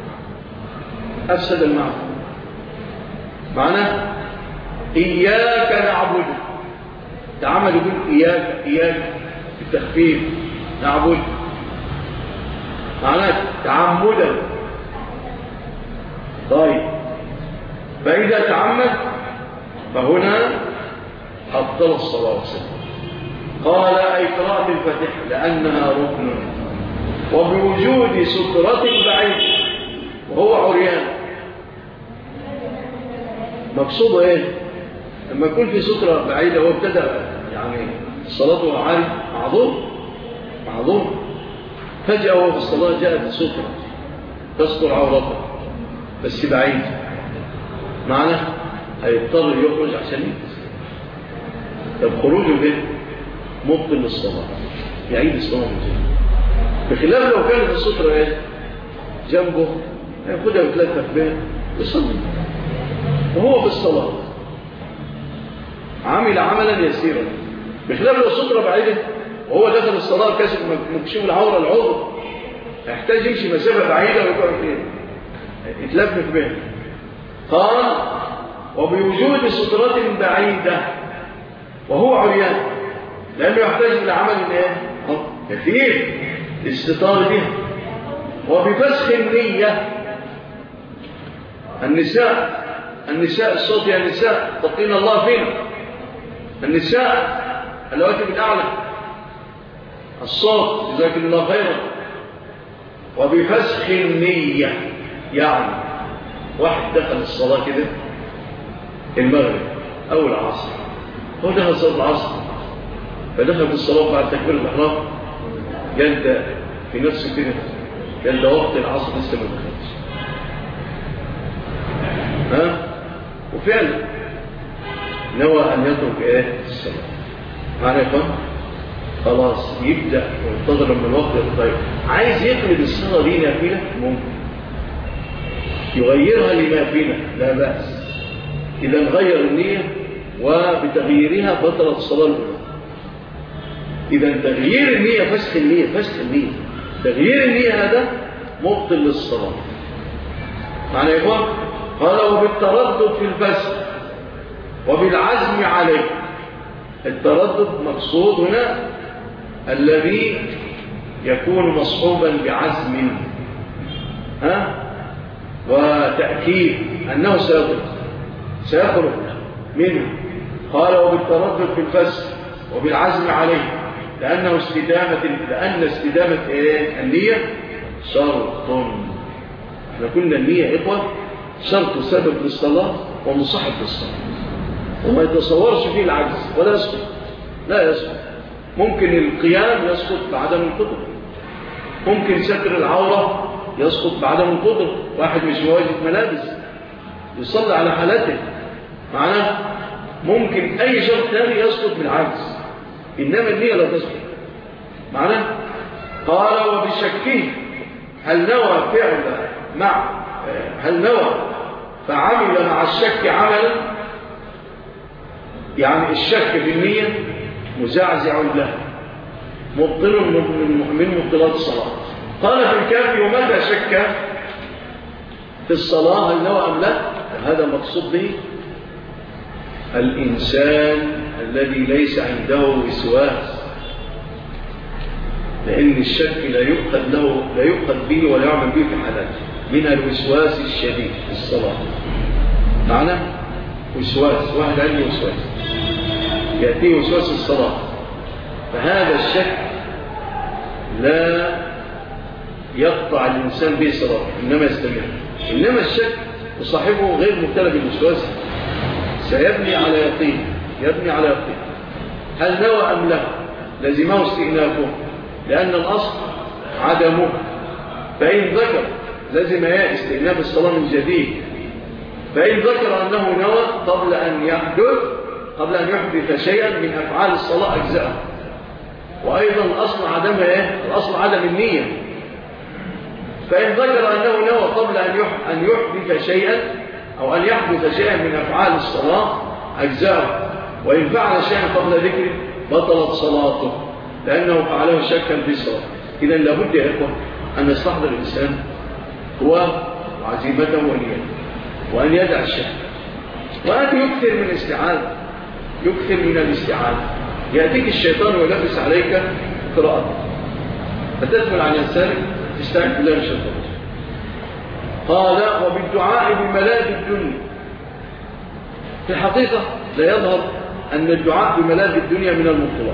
أفسد المعنى. معناه إياك نعبد، تعمد يقول إياك بالتخفيف نعبد، معناه تعمدا. طيب، فإذا تعمد فهنا أبطل الصلاة والسلام. قال أي قراءة الفاتحة لأنها ركن، وبوجود سترة بعيد وهو عريان. مقصوده ايه؟ لما يكون في سترة بعيدة هو ابتدأ يعني صلاته عالي معظوم، فجأة وهو في الصلاة جاءت سترة تستر عورته بس بعيد، معنى هيضطر يخرج عشان يلبس. طب خروجه ايه؟ مبطل للصلاة، يعيد الصلاة من جديد. بخلاف لو كانت السترة ايه جنبه ياخدها ويتلتف بها يصلي وهو في الصلاة عمل عملا يسيرا. بخلاف لو السترة بعيدة وهو داخل الصلاة كاشف مكشوف العورة العضو يحتاج يمشي مسافة بعيدة ويقعد فيها يتلفف بها. قال وبوجود سترة بعيدة وهو عريان لأنه يحتاج إلى عمل كثير استطار بها. وبفسخ النية النساء الصوت يا النساء تقين الله فينا النساء اللواتي بالأعلى الصوت جزاكم الله خيرا. وبفسخ النية يعني واحد دخل الصلاة كده المغرب أو العصر هو دخل صلاة العصر فدخل في الصلاة بعد تكبير الإحرام قال ده في نفسه كده قال ده وقت العصر لسه ما دخلش وفعلا نوى أن يترك الصلاة معنى يقول خلاص يبدأ وينتظر من الوقت الطيب. عايز يقلب الصلاة دي نافلة ممكن يغيرها لنافلة لا بأس إذا غير النية وبتغييرها بطلت الصلاة الأولى. إذا تغيير النية فسخ النية تغيير النية هذا مبطل للصلاة معنى يقول قال وبالتردد في الفسخ وبالعزم عليه. التردد مقصود هنا الذي يكون مصحوبا بعزم وتأكيد أنه سيخرج منه. قال وبالتردد في الفسخ وبالعزم عليه لأن استدامة النية شرط. احنا قلنا النية إخوة شرط سبب للصلاة ومصاحب للصلاة وما يتصورش فيه العجز ولا يسقط لا يسقط. ممكن القيام يسقط بعدم القدرة ممكن ستر العورة يسقط بعدم القدرة. واحد مش واجد ملابس يصلي على حالته معناه ممكن أي شرط ثاني يسقط بالعجز إنما النية لا تسقط معناه. قال وبشكه هل نوى فعمل مع الشك عملا يعني الشك في النية مزعزع له مبطل من مبطلات الصلاة. قال في الكافي ومتى شك في الصلاة هل نوى أم لا هذا مقصود به الإنسان الذي ليس عنده وسواس لأن الشك لا يؤخذ به ولا يعمل به في حالاته من الوسواس الشديد في الصلاة معنى وسواس واحد عنده وسواس يأتيه وسواس الصلاة فهذا الشك لا يقطع الإنسان به صلاة إنما يستمر. إنما الشك وصاحبه غير مبتلى بالوسواس سيبني على يقين هل نوى أم لا لزمه استئنافه لأن الأصل عدمه فإن ذكر لازم استئناف الصلاة من جديد. فإن ذكر أنه نوى قبل أن يحدث شيئا من أفعال الصلاة أجزاءه. وأيضا الأصل عدمها الأصل عدم النية. فإن ذكر أنه نوى قبل أن يحدث شيئا أو أن يحدث شيئا من أفعال الصلاة أجزاءه. وإن فعل شيئا قبل ذكره بطلت صلاته لأنه فعله شكا في الصلاة. إذن لابد يا إخوة أن يستحضر الإنسان هو عزيمته ونيته وأن يدع الشك وأن يكثر من الاستعاذة. يأتيك الشيطان ويلبس عليك قراءة فتدخل عن يسارك تستعين بالله من الشيطان. قال وبالدعاء بملاذ الدنيا. في الحقيقة لا يظهر أن الدعاء بملاذ الدنيا من المبطلات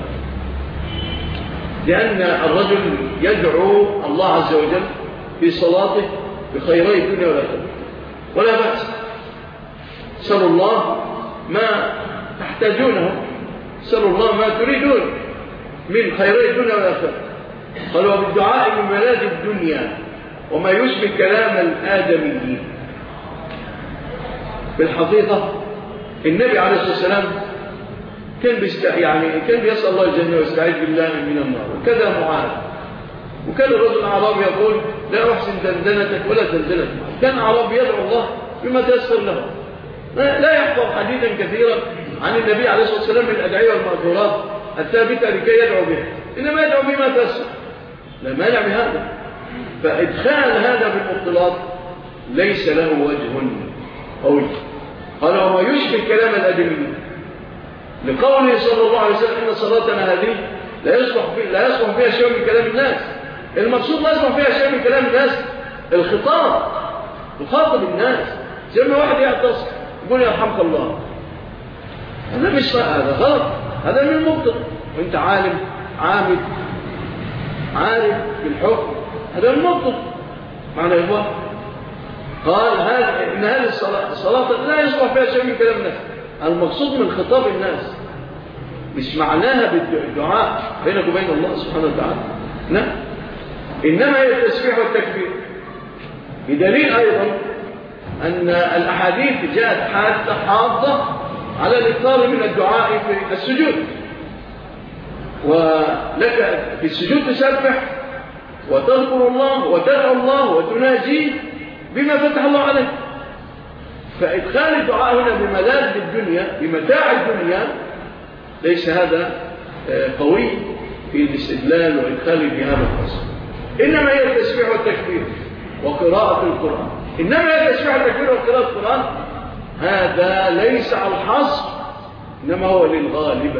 لأن الرجل يدعو الله عز وجل في صلاته بخيري الدنيا والآخرة ولا بأس. سألوا الله ما تحتاجونه سألوا الله ما تريدون من خيري الدنيا والآخرة. قالوا وبالدعاء بملاذ الدنيا وما يشبه كلام الآدميين. بالحقيقة النبي عليه الصلاة والسلام كان بيسأل الله الجنة ويستعيذ بالله من النار. وكذا معاذ. وكان الرجل الأعرابي يقول لا أحسن دندنتك ولا دندنتك. كان أعرابي يدعو الله بما تيسر له، لا يحفظ حديثا كثيرا عن النبي عليه الصلاة والسلام من الأدعية والمأثورات الثابتة لكي يدعو بها، إنما يدعو بما تيسر، لا مانع بهذا. فإدخال هذا بالمبطلات ليس له وجه قوي. قال وما يشبه كلام الأدمي لقوله صلى الله عليه وسلم إن صلاتنا هذه لا يصلح فيها شيء من كلام الناس. المقصود لا يصلح فيها شيء من كلام الناس الخطاب، يخاطب الناس زي ما واحد يعتصم يقول يرحمك الله، هذا مش صح، هذا غلط، هذا من المبطل. وانت عالم عامد عارف بالحكم، هذا من المبطل. معنى يا إخوة قال إن هذه الصلاة لا يصلح فيها شيء من كلام الناس. المقصود من خطاب الناس مش معناها بالدعاء بينك وبين الله سبحانه وتعالى، لا، إنما هي التسبيح والتكبير. بدليل أيضا أن الأحاديث جاءت حاضة على الإكثار من الدعاء في السجود. ولك في السجود تسبح وتذكر الله وتدعو الله وتناجيه بما فتح الله عليك. فإدخال الدعاء هنا بملاذ الدنيا بمتاع الدنيا ليس هذا قوي في الاستدلال وإدخال في هذا القصر. إنما هي التسبيح والتكبير وقراءة القرآن. إنما هي التسبيح والتكبير وقراءة القرآن، هذا ليس على الحصر، إنما هو للغالب.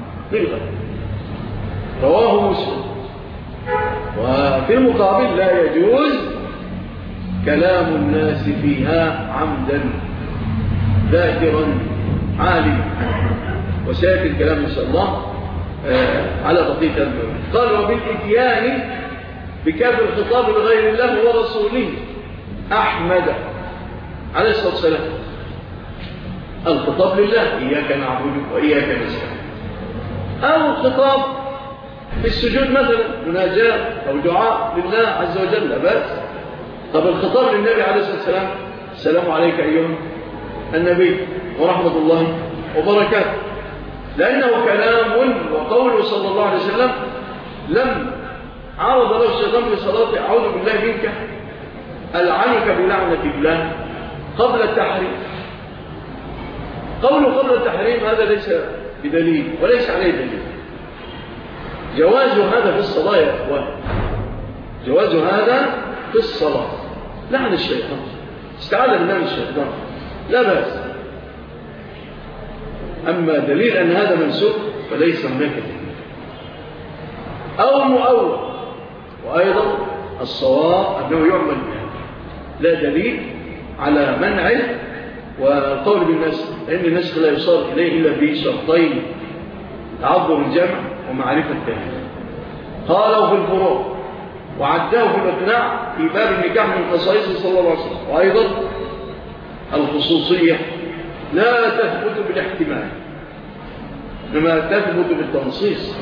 رواه مسلم. وفي المقابل لا يجوز كلام الناس فيها عمدا ذاكرا عالما. وسيأتي الكلام إن شاء الله على بقية الموضوع. قال وبالإتيان بكاف الخطاب لغير الله ورسوله أحمد عليه الصلاة والسلام. الخطاب لله إياك نعبد وإياك نستعين، أو الخطاب في السجود مثلا مناجاة أو دعاء لله عز وجل لا بأس. طب الخطاب للنبي عليه الصلاة والسلام السلام عليك أيها النبي ورحمة الله وبركاته، لأنه كلام وقوله صلى الله عليه وسلم لم عرض له الشيطان في صلاته أعوذ بالله منك ألعنك بلعنة الله قبل التحريم. قوله قبل التحريم هذا ليس بدليل وليس عليه دليل. جواز هذا في الصلاة يا أخوان، جواز هذا في الصلاة لعن الشيطان، استعاذ بالله من الشيطان لا بأس. أما دليل أن هذا منسوخ فليس هناك دليل أو مؤول. وأيضا الصواب أنه يعمل بها، لا دليل على منعه والقول بالنسخ، لأن النسخ لا يصار إليه إلا بشرطين: تعذر الجمع ومعرفة الدليل. قالوا في الفروع وعداه في الإقناع في باب النكاح من خصائصه صلى الله عليه وسلم. وأيضا الخصوصية لا تثبت بالاحتمال، إنما تثبت بالتنصيص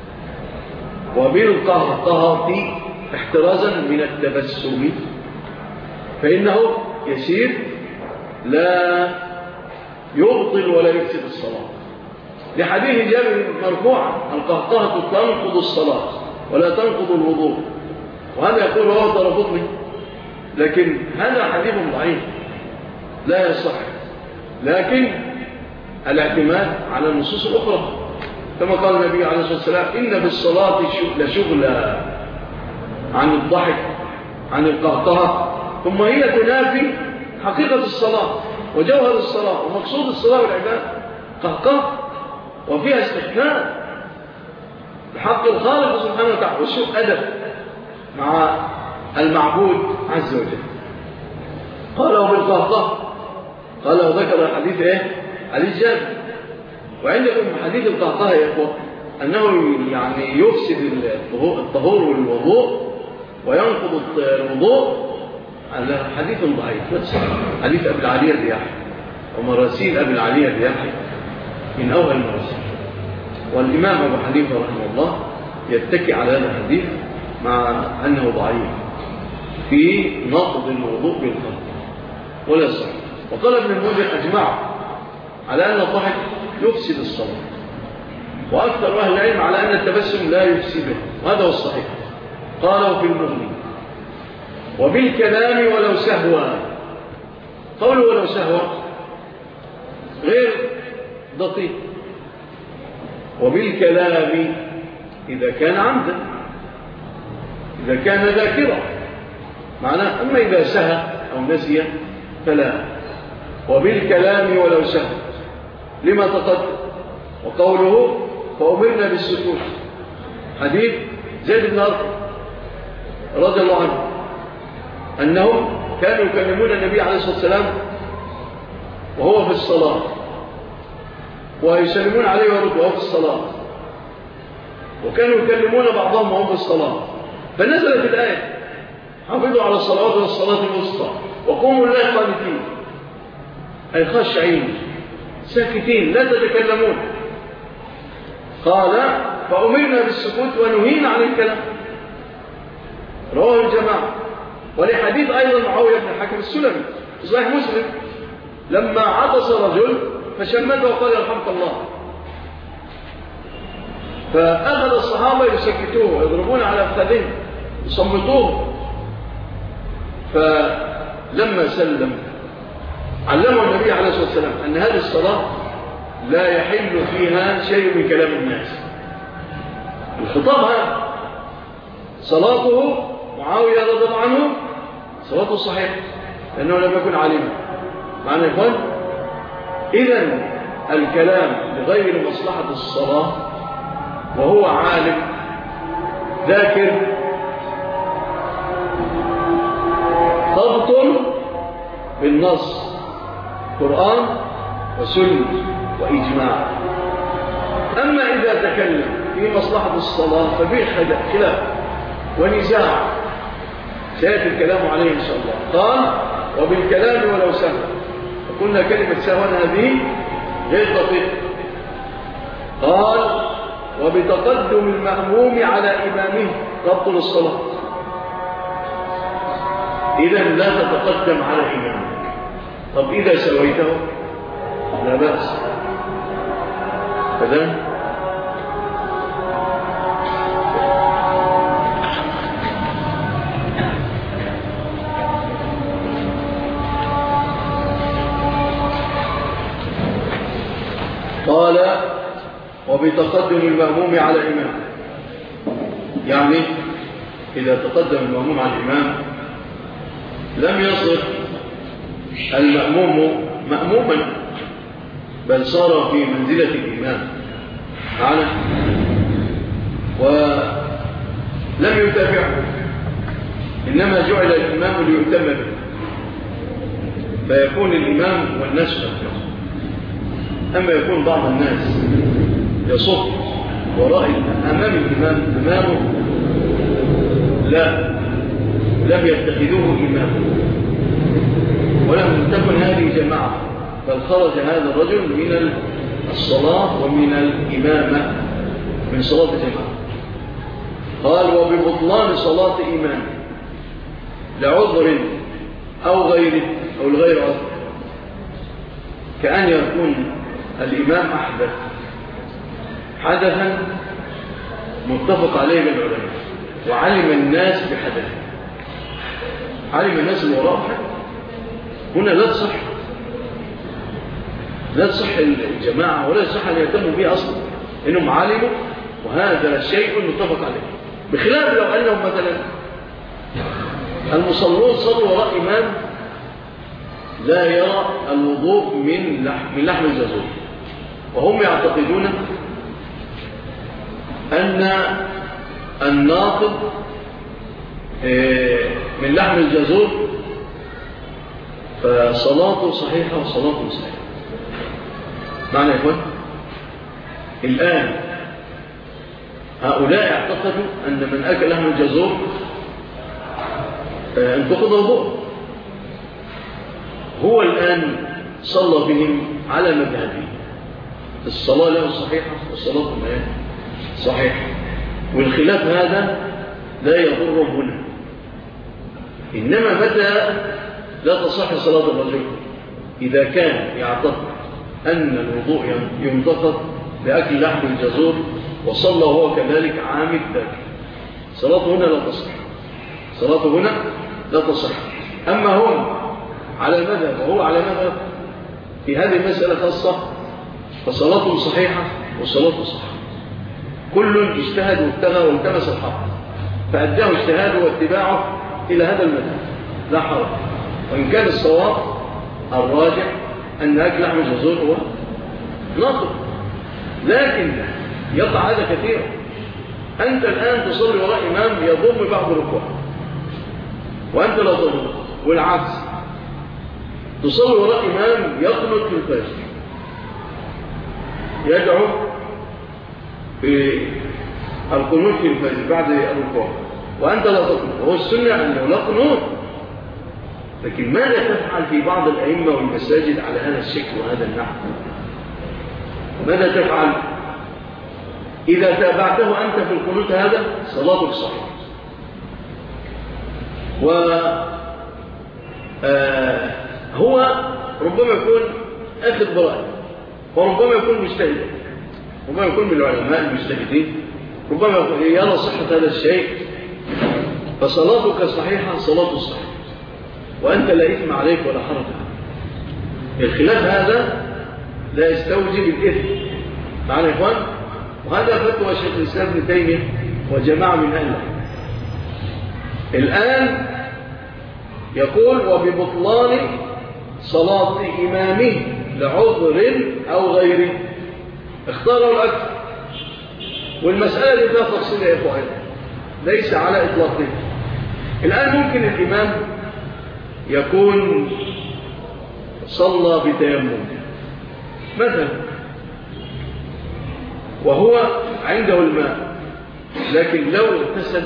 وبالقهقهة احترازا من التبسم، فإنه يسير لا يبطل ولا يفسد الصلاة. لحديث جابر مرفوعا: القهقهة تنقض الصلاة ولا تنقض الوضوء. وهذا يقول هو الدارقطني، لكن هذا حديث ضعيف لا يصح، لكن الاعتماد على النصوص الأخرى كما قال النبي عليه الصلاة والسلام: إن في الصلاة لشغلا عن الضحك عن القهقهة. ثم هي تنافي حقيقة الصلاة وجوهر الصلاة ومقصود الصلاة والعبادة قهقهة، وفيها استخفاف بحق الخالق سبحانه وتعالى وسوء أدب مع المعبود عز وجل. قالوا بالقهقهة، قال وذكر حديث ايه؟ حديث جابر. وعندكم حديث القهقهة يا اخوة انه يعني يفسد الطهور والوضوء وينقض الوضوء، على حديث ضعيف نفسه حديث ابي العالية الرياحي ومراسيل ابي العالية الرياحي من اول المراسيل. والامام ابو حنيفة رحمه الله يتكي على هذا الحديث مع انه ضعيف في نقض الوضوء بالقهقهة ولا صحيح. وقال ابن المنذر: أجمع على أن الضحك يفسد الصلاة وأكثر أهل العلم على أن التبسم لا يفسده، وهذا هو الصحيح. قالوا في المغني وبالكلام ولو سهوا. قوله ولو سهوا غير دقيق. وبالكلام إذا كان عمدا، إذا كان ذاكرا معناه، أما إذا سهى أو نسي فلا. وبالكلام ولو سهى لما تقدم. وقوله فأمرنا بالسكوت حديث زيد بن أرقم رضي الله عنه أنهم كانوا يكلمون النبي عليه الصلاة والسلام وهو في الصلاة، ويسلمون عليه وهو في الصلاة، وكانوا يكلمون بعضهم وهم في الصلاة. فنزلت الآية حافظوا على الصلوات والصلاة الوسطى وقوموا لله قانتين، أي خاشعين ساكتين لا تتكلمون. قال فأمرنا بالسكوت ونهينا عن الكلام. رواه الجماعة. ولحديث أيضا معاوية بن الحكم السلمي في صحيح مسلم لما عطس رجل فشمته وقال يرحمك الله، فأخذ الصحابة يسكتوه ويضربون على أفخاذهم يصمتوه. فلما سلم علمه النبي عليه الصلاة والسلام أن هذه الصلاة لا يحل فيها شيء من كلام الناس. الخطاب هذا صلاته معاوية رضي الله عنه صلاته صحيحة لأنه لم يكن عالما. معنى يا إخوان إذن الكلام لغير مصلحة الصلاة وهو عالم ذاكر ضبط بالنص قرآن وسنة وإجماع. أما إذا تكلم في مصلحة الصلاة ففيه خلاف ونزاع سيأتي الكلام عليه إن شاء الله. قال وبالكلام ولو سهوا. فقلنا كلمة سهوا هذه غير دقيقة. قال وبتقدم المأموم على إمامه تبطل الصلاة. إذن لا تتقدم على إمامك. طب إذا سويته لا بأس. فذن قال وبتقدم المأموم على إمامه، يعني إذا تقدم المأموم على الإمام لم يصر المأموم مأموما بل صار في منزلة الإمام معنا ولم يتابعه، إنما جعل الإمام ليؤتم به فيكون الإمام والناس خلفه. أما يكون بعض الناس يصف وراء أمام الإمام أمامه لا لم يتخذوه إماما ولم تكن هذه جماعة، بل خرج هذا الرجل من الصلاة ومن الإمامة من صلاة الجماعة. قال وببطلان صلاة إمام لعذر أو غيره أو الغير عذر، كأن يكون الإمام أحدث حدثا متفق عليه بالعلماء وعلم الناس بحدثه، علم الناس الوراء هنا لا تصح الجماعة ولا يصح أن يهتموا به أصلا، إنهم علموا وهذا شيء متفق عليه. بخلاف لو أنهم مثلا المصلون صلوا وراء إمام لا يرى الوضوء من لحم الجزور، وهم يعتقدون أن الناقض من لحم الجزور فصلاته صحيحة وصلاته صحيحة. معنى يقول الآن هؤلاء اعتقدوا أن من أكل لحم الجزور انتقض الوضوء. هو الآن صلى بهم على مذهبه، الصلاة له صحيحة والصلاة له صحيحة، والخلاف هذا لا يضر هنا. إنما متى لا تصح صلاة الرجل؟ إذا كان يعتقد أن الوضوء ينتقض لأكل لحم الجزور وصلى وهو كذلك عامد ذاك، صلاته هنا لا تصح، صلاته هنا لا تصح. أما هم على المذهب وهو على مذهب في هذه المسألة خاصة فصلاته صحيحة وصلاته صح. كل اجتهد وابتغى والتمس الحق فأداه اجتهاده واتباعه إلى هذا المذهب لا حرج، وإن كان الصواب الراجح أن أكل لحم الجزور هو ناطق، لكن يقع هذا كثيرا. أنت الآن تصلي وراء إمام يضم بعض الركوع وأنت لا تضم، والعكس تصلي وراء إمام يقنط في الفجر يدعو في القنوت في الفجر بعد الركوع وأنت لا تقنط، وهو السنة أنه لا قنوت. لكن ماذا تفعل في بعض الأئمة والمساجد على هذا الشكل وهذا النحو؟ ماذا تفعل؟ إذا تابعته أنت في القنوت هذا صلاتك صحيحة. هو ربما يكون أخذ برأي وربما يكون مجتهد، ربما يكون من العلماء المجتهدين، ربما يرى صحة هذا الشيء فصلاتك صحيحة صلاته صحيحة وأنت لا إثم عليك ولا حرج عليك. الخلاف هذا لا يستوجب الإثم معنا يا إخوان، وهذا فتوى شيخ الإسلام ابن تيمية وجماعة من أهله. الآن يقول وببطلان صلاة إمامه لعذر أو غيره، اختاروا الأكثر، والمسألة دي فيها تفصيل يا إخوان ليس على إطلاقه. الآن ممكن الإمام يكون صلى بتيمم مثلا وهو عنده الماء، لكن لو اغتسل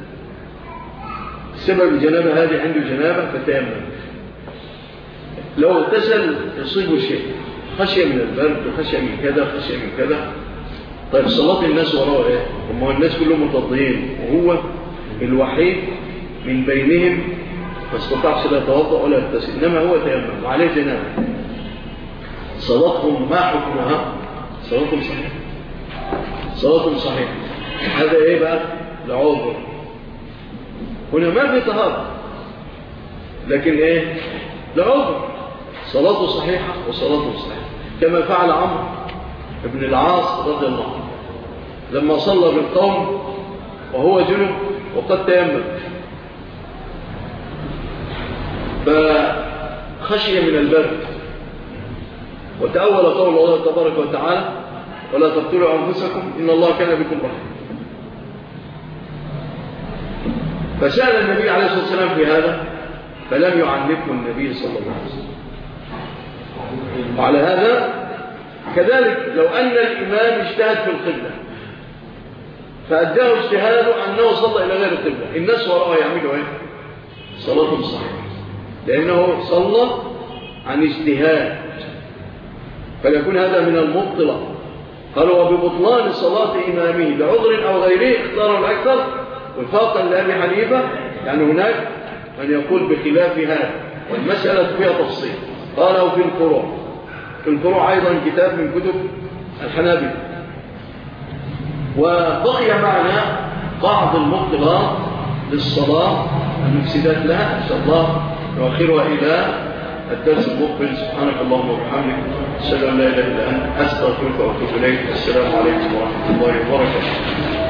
سبب الجنابة هذه عنده جنابة فتيمم، لو اغتسل يصيبه شيء خشية من البرد وخشية من كذا خشية من كذا. طيب صلاة الناس وراءه ايه؟ هم الناس كلهم متوضئين وهو الوحيد من بينهم ما استطاعش لا يتوضأ ولا يغتسل، انما هو تيمم وعليه جنابة، صلاتهم ما حكمها؟ صلاتهم صحيحة، صلاتهم صحيحة. هذا ايه بقى؟ لعذر. هنا ما في طهارة لكن ايه؟ لعذر، صلاته صحيحة وصلاته صحيحة، كما فعل عمرو بن العاص رضي الله عنه لما صلى بالقوم وهو جنب وقد تيمم، فخشي من البرد وتأول قول الله تبارك وتعالى ولا تقتلوا أنفسكم إن الله كان بكم رحيما. فسأل النبي عليه الصلاة والسلام في هذا فلم يعنفه النبي صلى الله عليه وسلم. وعلى هذا كذلك لو أن الإمام اجتهد في القبلة فأداه اجتهاده أنه صلى إلى غير القبلة، الناس وراءه يعملوا ايه؟ صلاتهم صحيحة لأنه صلى عن اجتهاد، فليكون هذا من المبطلة. قالوا وببطلان صلاة إمامه بعذر أو غيره اختاروا الأكثر وفاقا لأبي حنيفة، يعني هناك من يقول بخلاف هذا والمسألة فيها تفصيل. قالوا في الفروع، في الفروع أيضا كتاب من كتب الحنابلة. وبقي معنا بعض المبطلات للصلاة المفسدات لها إن شاء الله نؤخرها إلى الدرس المقبل. سبحانك اللهم وبحمدك أشهد أن لا إله إلا أنت أستغفرك وأتوب إليك. السلام عليكم ورحمة الله وبركاته.